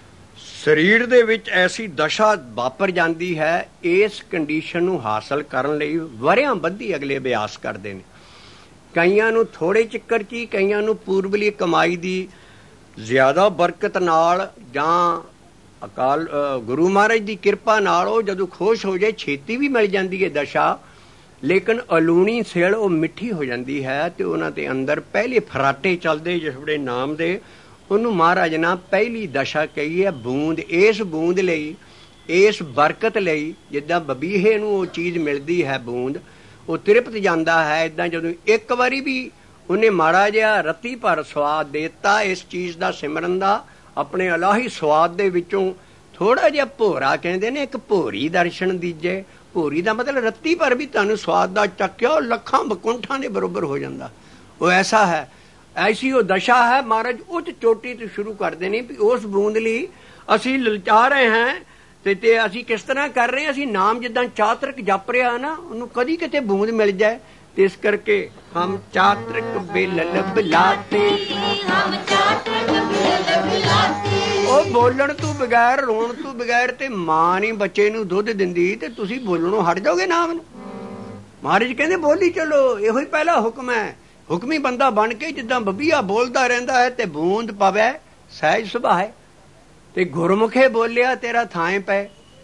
ਸਰੀਰ ਦੇ ਵਿੱਚ ਐਸੀ ਦਸ਼ਾ ਵਾਪਰ ਜਾਂਦੀ ਹੈ। ਇਸ ਕੰਡੀਸ਼ਨ ਨੂੰ ਹਾਸਲ ਕਰਨ ਲਈ ਵਰਿਆਂ ਬੱਧੀ ਅਗਲੇ ਅਭਿਆਸ ਕਰਦੇ ਨੇ। ਕਈਆਂ ਨੂੰ ਥੋੜ੍ਹੇ ਚੱਕਰ 'ਚ ਹੀ, ਕਈਆਂ ਨੂੰ ਪੂਰਬਲੀ ਕਮਾਈ ਦੀ ਜ਼ਿਆਦਾ ਬਰਕਤ ਨਾਲ ਜਾਂ ਅਕਾਲ ਗੁਰੂ ਮਹਾਰਾਜ ਦੀ ਕਿਰਪਾ ਨਾਲ ਉਹ ਜਦੋਂ ਖੁਸ਼ ਹੋ ਜਾਏ ਛੇਤੀ ਵੀ ਮਿਲ ਜਾਂਦੀ ਹੈ ਦਸ਼ਾ। ਲੇਕਿਨ ਅਲੂਣੀ ਸਿਲ ਉਹ ਮਿੱਠੀ ਹੋ ਜਾਂਦੀ ਹੈ ਅਤੇ ਉਹਨਾਂ ਦੇ ਅੰਦਰ ਪਹਿਲੇ ਫਰਾਟੇ ਚੱਲਦੇ ਜਿਸ ਵੇਲੇ ਨਾਮ ਦੇ, ਉਹਨੂੰ ਮਹਾਰਾਜ ਨੇ ਪਹਿਲੀ ਦਸ਼ਾ ਕਹੀ ਹੈ ਬੂੰਦ। ਇਸ ਬੂੰਦ ਲਈ, ਇਸ ਬਰਕਤ ਲਈ, ਜਿੱਦਾਂ ਬਬੀਹੇ ਨੂੰ ਉਹ ਚੀਜ਼ ਮਿਲਦੀ ਹੈ ਬੂੰਦ, ਉਹ ਤ੍ਰਿਪਤ ਜਾਂਦਾ ਹੈ। ਇੱਦਾਂ ਜਦੋਂ ਇੱਕ ਵਾਰੀ ਵੀ ਉਹਨੇ ਮਾੜਾ ਜਿਹਾ ਰੱਤੀ ਭਰ ਸਵਾਦ ਦੇ ਦਿੱਤਾ ਇਸ ਚੀਜ਼ ਦਾ, ਸਿਮਰਨ ਦਾ, ਆਪਣੇ ਇਲਾਹੀ ਸਵਾਦ ਦੇ ਵਿੱਚੋਂ ਥੋੜ੍ਹਾ ਜਿਹਾ ਭੋਰਾ, ਕਹਿੰਦੇ ਨੇ ਇੱਕ ਭੋਰੀ ਦਰਸ਼ਨ ਦੀਜੇ। ਭੋਰੀ ਦਾ ਮਤਲਬ ਰੱਤੀ ਭਰ ਵੀ ਤੁਹਾਨੂੰ ਸਵਾਦ ਦਾ ਚੱਕਿਆ ਉਹ ਲੱਖਾਂ ਬਕੁੰਠਾਂ ਦੇ ਬਰਾਬਰ ਹੋ ਜਾਂਦਾ। ਉਹ ਐਸਾ ਹੈ, ਐਸੀ ਉਹ ਦਸ਼ਾ ਹੈ। ਮਹਾਰਾਜ ਉੱਚ ਚੋਟੀ ਤੋਂ ਸ਼ੁਰੂ ਕਰਦੇ ਨੇ ਵੀ ਉਸ ਬੂੰਦ ਲਈ ਅਸੀਂ ਲਲਚਾ ਰਹੇ ਹਾਂ ਤੇ ਤੇ ਅਸੀਂ ਕਿਸ ਤਰ੍ਹਾਂ ਕਰ ਰਹੇ ਹਾਂ। ਅਸੀਂ ਨਾਮ ਜਿੱਦਾਂ ਚਾਤਰਿਕ ਜਪ ਰਿਹਾ ਨਾ, ਉਹਨੂੰ ਕਦੀ ਕਿਤੇ ਬੂੰਦ ਮਿਲ ਜਾਏ। ਤੇ ਇਸ ਕਰਕੇ ਹਮ ਚਾਤਰਿਕ ਬਿਲਲ ਬਿਲਾਤੀ, ਹਮ ਚਾਤਰਿਕ ਬਿਲਲ ਬਿਲਾਤੀ। ਉਹ ਬੋਲਣ ਤੋਂ ਬਗੈਰ, ਰੋਣ ਤੋਂ ਬਗੈਰ ਤੇ ਮਾਂ ਨਹੀਂ ਬੱਚੇ ਨੂੰ ਦੁੱਧ ਦਿੰਦੀ ਤੇ ਤੁਸੀਂ ਬੋਲਣੋਂ ਹਟ ਜਾਓਗੇ ਨਾਮ ਨੂੰ। ਮਹਾਰਾਜ ਕਹਿੰਦੇ ਬੋਲੀ ਚਲੋ, ਇਹੋ ਹੀ ਪਹਿਲਾ ਹੁਕਮ ਹੈ। ਹੁਕਮੀ ਬੰਦਾ ਬਣ ਕੇ ਜਿੱਦਾਂ ਬੱਬੀਆ ਬੋਲਦਾ ਰਹਿੰਦਾ ਹੈ ਤੇ ਬੂੰਦ ਪਵੇ ਸਹਿਜ ਸੁਭਾਏ। ਤੇ ਗੁਰਮੁਖੇ ਬੋਲਿਆ ਤੇਰਾ ਥਾਂ ਪਏ।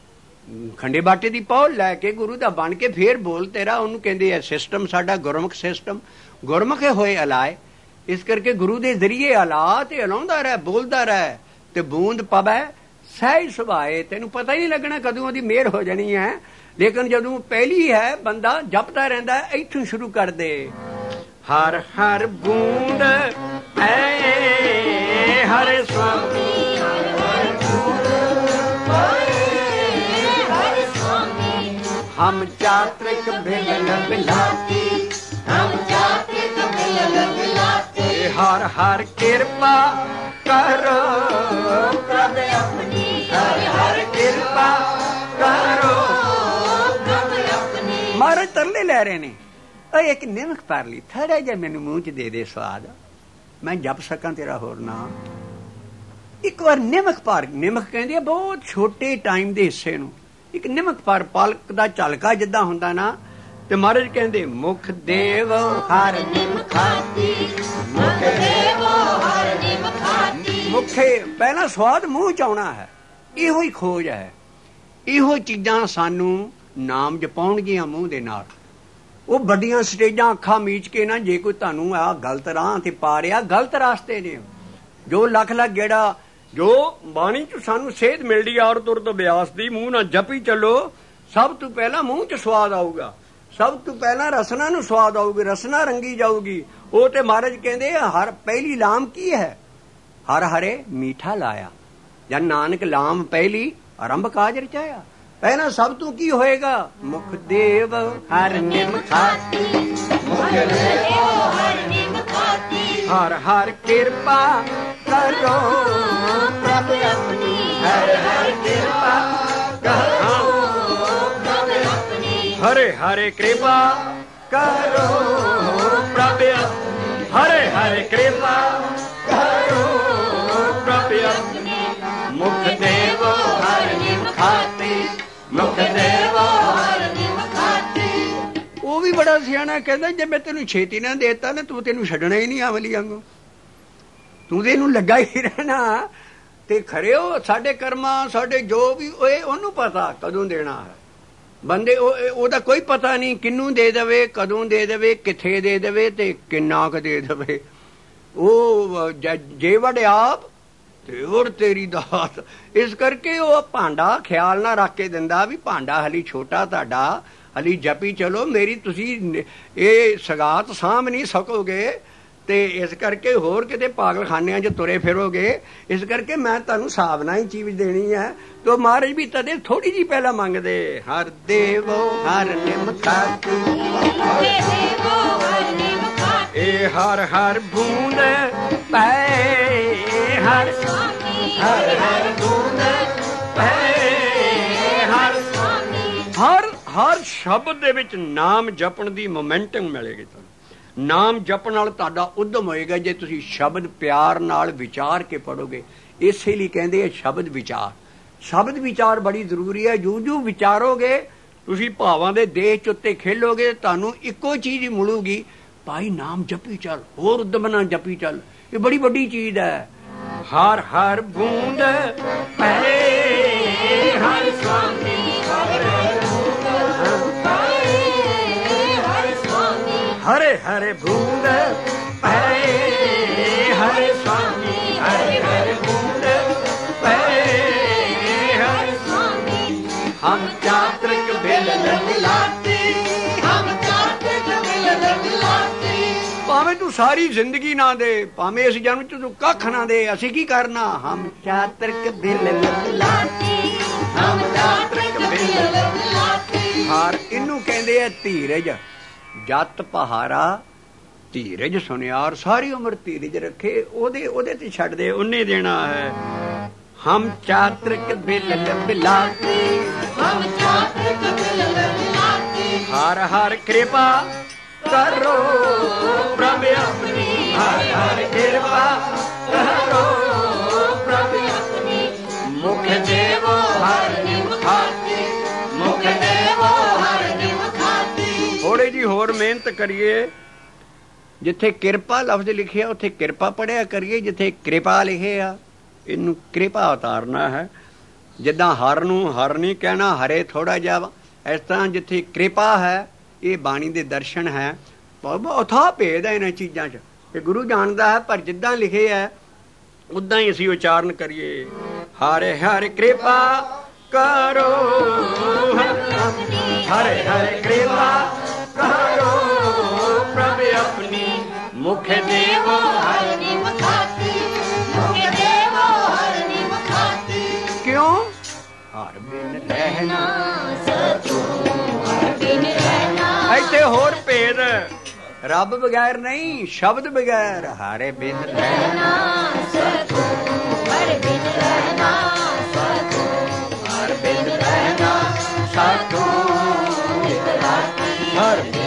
ਖੰਡੇ ਬਾਟੇ ਦੀ ਪੌਲ ਲੈ ਕੇ ਗੁਰੂ ਦਾ ਬਣ ਕੇ ਫੇਰ ਬੋਲ ਤੇਰਾ, ਉਹਨੂੰ ਕਹਿੰਦੇ ਆ ਸਿਸਟਮ ਸਾਡਾ ਗੁਰਮੁਖ ਸਿਸਟਮ। ਗੁਰਮੁਖੇ ਹੋਏ ਅਲਾਏ, ਇਸ ਕਰਕੇ ਗੁਰੂ ਦੇ ਜ਼ਰੀਏ ਅਲਾ ਤੇ ਅਲਾਉਂਦਾ ਰਹਿ, ਬੋਲਦਾ ਰਹਿ। ਤੇ ਬੂੰਦ ਪਵੇ ਸਹਿਜ ਸੁਭਾਏ, ਤੈਨੂੰ ਪਤਾ ਹੀ ਨਹੀਂ ਲੱਗਣਾ ਕਦੋਂ ਉਹਦੀ ਮਿਹਰ ਹੋ ਜਾਣੀ ਹੈ। ਲੇਕਿਨ ਜਦੋਂ ਪਹਿਲੀ ਹੈ ਬੰਦਾ ਜਪਦਾ ਰਹਿੰਦਾ, ਇੱਥੋਂ ਸ਼ੁਰੂ ਕਰ ਦੇ। ਹਰ ਹਰ ਬੂੰਦ ਐ ਹਰੇ ਸੁਆਮੀ, ਹਮ ਚਾਤਰਿਕ ਬਿਲਲ ਬਿਲਾਤੀ, ਹਮ ਚਾਤਰਿਕ ਬਿਲਲ ਬਿਲਾਤੀ। ਹਰ ਹਰ ਕਿਰਪਾ ਕਰੋ ਪ੍ਰਭ ਆਪਣੀ, ਹਰ ਹਰ ਕਿਰਪਾ ਕਰੋ ਪ੍ਰਭ ਆਪਣੀ। ਮਹਾਰਾਜ ਤਰਲੇ ਲੈ ਰਹੇ ਨੇ, ਓਏ ਇੱਕ ਨਿਮਕ ਭਰ ਲਈ, ਥੋੜਾ ਜਿਹਾ ਮੈਨੂੰ ਮੂੰਹ 'ਚ ਦੇ ਦੇ ਸਵਾਦ, ਮੈਂ ਜਪ ਸਕਾਂ ਤੇਰਾ ਹੋਰ ਨਾਮ। ਇੱਕ ਵਾਰ ਨਿਮਕ ਭਰ, ਨਿਮਕ ਕਹਿੰਦੇ ਆ ਬਹੁਤ ਛੋਟੇ ਟਾਈਮ ਦੇ ਹਿੱਸੇ ਨੂੰ, ਇੱਕ ਨਿਮਕ ਭਰ ਪਾਲਕ ਦਾ ਝਲਕਾ ਜਿੱਦਾਂ ਹੁੰਦਾ ਨਾ। ਤੇ ਮਹਾਰਾਜ ਕਹਿੰਦੇ ਮੁਖ ਦੇਵ ਹਰ ਨਿਮਖਾਤੀ, ਮੁਖ ਦੇਵ ਹਰ ਨਿਮਖਾਤੀ। ਮੁਖੇ ਪਹਿਲਾਂ ਸਵਾਦ ਮੂੰਹ 'ਚ ਆਉਣਾ ਹੈ, ਇਹੋ ਹੀ ਖੋਜ ਹੈ। ਇਹੋ ਚੀਜ਼ਾਂ ਸਾਨੂੰ ਨਾਮ ਜਪਾਉਣਗੀਆਂ ਮੂੰਹ ਦੇ ਨਾਲ। ਉਹ ਵੱਡੀਆਂ ਸਟੇਜਾਂ ਅੱਖਾਂ ਮੀਚ ਕੇ ਨਾ, ਜੇ ਕੋਈ ਤੁਹਾਨੂੰ ਆ ਗਲਤ ਰਾਹ ਤੇ ਪਾ ਰਿਹਾ, ਗਲਤ ਰਾਸਤੇ ਨੇ। ਜੋ ਲੱਖ ਲੱਖ ਗੇੜਾ ਜੋ ਬਾਣੀ 'ਚ ਸਾਨੂੰ ਸੇਧ ਮਿਲਦੀ ਔਰ ਤੁਰਤ ਅਭਿਆਸ ਦੀ, ਮੂੰਹ ਨਾਲ ਜਪੀ ਚੱਲੋ, ਸਭ ਤੋਂ ਪਹਿਲਾਂ ਮੂੰਹ 'ਚ ਸਵਾਦ ਆਊਗਾ। ਸਭ ਤੋਂ ਪਹਿਲਾਂ ਰਸਨਾ ਨੂੰ ਸਵਾਦ ਆਊਗੀ, ਰਸਨਾ ਰੰਗੀ ਜਾਊਗੀ। ਉਹ ਤੇ ਮਹਾਰਾਜ ਕਹਿੰਦੇ ਹਰ ਪਹਿਲੀ ਲਾਮ ਕੀ ਹੈ? ਹਰ ਹਰੇ ਮੀਠਾ ਲਾਇਆ। ਜਨ ਨਾਨਕ ਲਾਮ ਪਹਿਲੀ ਆਰੰਭ ਕਾਜ ਰਚਾਇਆ। ਪਹਿਲਾਂ ਸਭ ਤੋਂ ਕੀ ਹੋਏਗਾ? ਮੁਖ ਦੇਵ ਹਰ ਨਿਮਖਾਤੀ, ਮੁਖ ਦੇਵ ਹਰ ਨਿਮਖਾਤੀ। ਹਰ ਹਰ ਕਿਰਪਾ ਕਰੋ ਪ੍ਰਭ ਆਪਣੀ, ਹਰ ਹਰ ਕਿਰਪਾ ਕਰੋ ਪ੍ਰਭ ਆਪਣੀ। ਹਰੇ ਹਰੇ ਕਿਰਪਾ ਕਰੋ ਪ੍ਰਭ ਆਪਣੀ, ਹਰੇ ਹਰੇ ਕਿਰਪਾ ਕਰੋ ਪ੍ਰਭ ਆਪਣੀ। ਮੁਖ ਦੇ बड़ा सियाना कहता जे मैं तेन छेती ना देता ना तू तेन छड्डना ही नहीं अमली वांगू तू तो इनू लगा ही रहना ते खरे हो साडे कर्मा साडे जो भी ओनू पता कदों देना है बंदे ओदा कोई पता नहीं किनू दे देवे कदों दे देवे किथे दे देवे ते किन्ना क दे देवे ओ जे वड़े आप ते और तेरी दात इस करके वो भांडा ख्याल ना रख के दिंदा भी भांडा हली छोटा तुहाडा हली जपी चलो मेरी तुसी ये सगात साम नहीं सकोगे ते इस करके होर किते पागलखानियां च तुरे फिरोगे इस करके मैं तुहानू सावना ही चीज देनी है तो महाराज भी तदे थोड़ी जी पहला मंगदे हर देवो हर निम खाती ए हर हर बूंद पै हर हर हर बूंद पै हर हर हर शब्द दे विच नाम जपण दी मोमेंटम मिलेगी तुहानू नाम जपण नाल तुहाडा उद्यम होएगा जे तुसीं शब्द प्यार नाल विचार के पढ़ोगे इसे लिए कहंदे आ शब्द विचार शब्द विचार बड़ी जरूरी है जू जू विचारोगे तुसीं भावां दे देश च उत्ते खेलोगे तुहानू इक्को चीज ही मिलूगी भाई नाम जपी चल होर उद्यम नाल जपी चल ये बड़ी बड़ी चीज है हर हर बूंद पै हर स्वामी हरे हरे बूंद पै हरे स्वामी हरे हरे बूंद पै हरे स्वामी हम चात्रिक बिल मिलाते हम चात्रिक बिल मिलाते भावें तू सारी जिंदगी ना दे भावें इस जन्म च तू कख ना दे असीं की करना हम चात्रिक बिल मिलाते हम चात्रिक बिल मिलाते हार इनू कहंदे आ धीरज जत पहारा धीरज सुनियार सारी उम्र धीरज रखे ओदे ओदे ते छड्ड दे उन्ने देना है हम चात्रिक बिल बिलाते हम चात्रिक बिल बिलाते हर हर कृपा करो प्रभु अपनी हर हर कृपा करो प्रभु अपनी मुख देवो हर निम खाती मुख देवो हर निम थोड़ी जी होर मेहनत करिए जिथे किरपा लफ्ज लिखे उत्थे किरपा पढ़िया करिए जिथे कृपा लिखे आ इनू कृपा उतारना है जिदा हर नू हर नहीं कहना हरे थोड़ा जा इस तरह जिथे कृपा है ये बाणी दे दर्शन है अथाह भेद है इन्हां चीज़ां च गुरु जानता है पर जिदा लिखे है उदा ही असीं उचारण करिए हरे हरे कृपा करो हरे हरे कृपा करो प्रभु अपनी मुख देवो हर निम खाती मुख देवो हर निम खाती क्यों हर बिन रहना सचो हर बिन रहना ऐसे होर भेद रब बगैर नहीं शब्द बगैर हरे बिन रहना सचो हर बिन रहना सचो हर बिन रहना सचो हर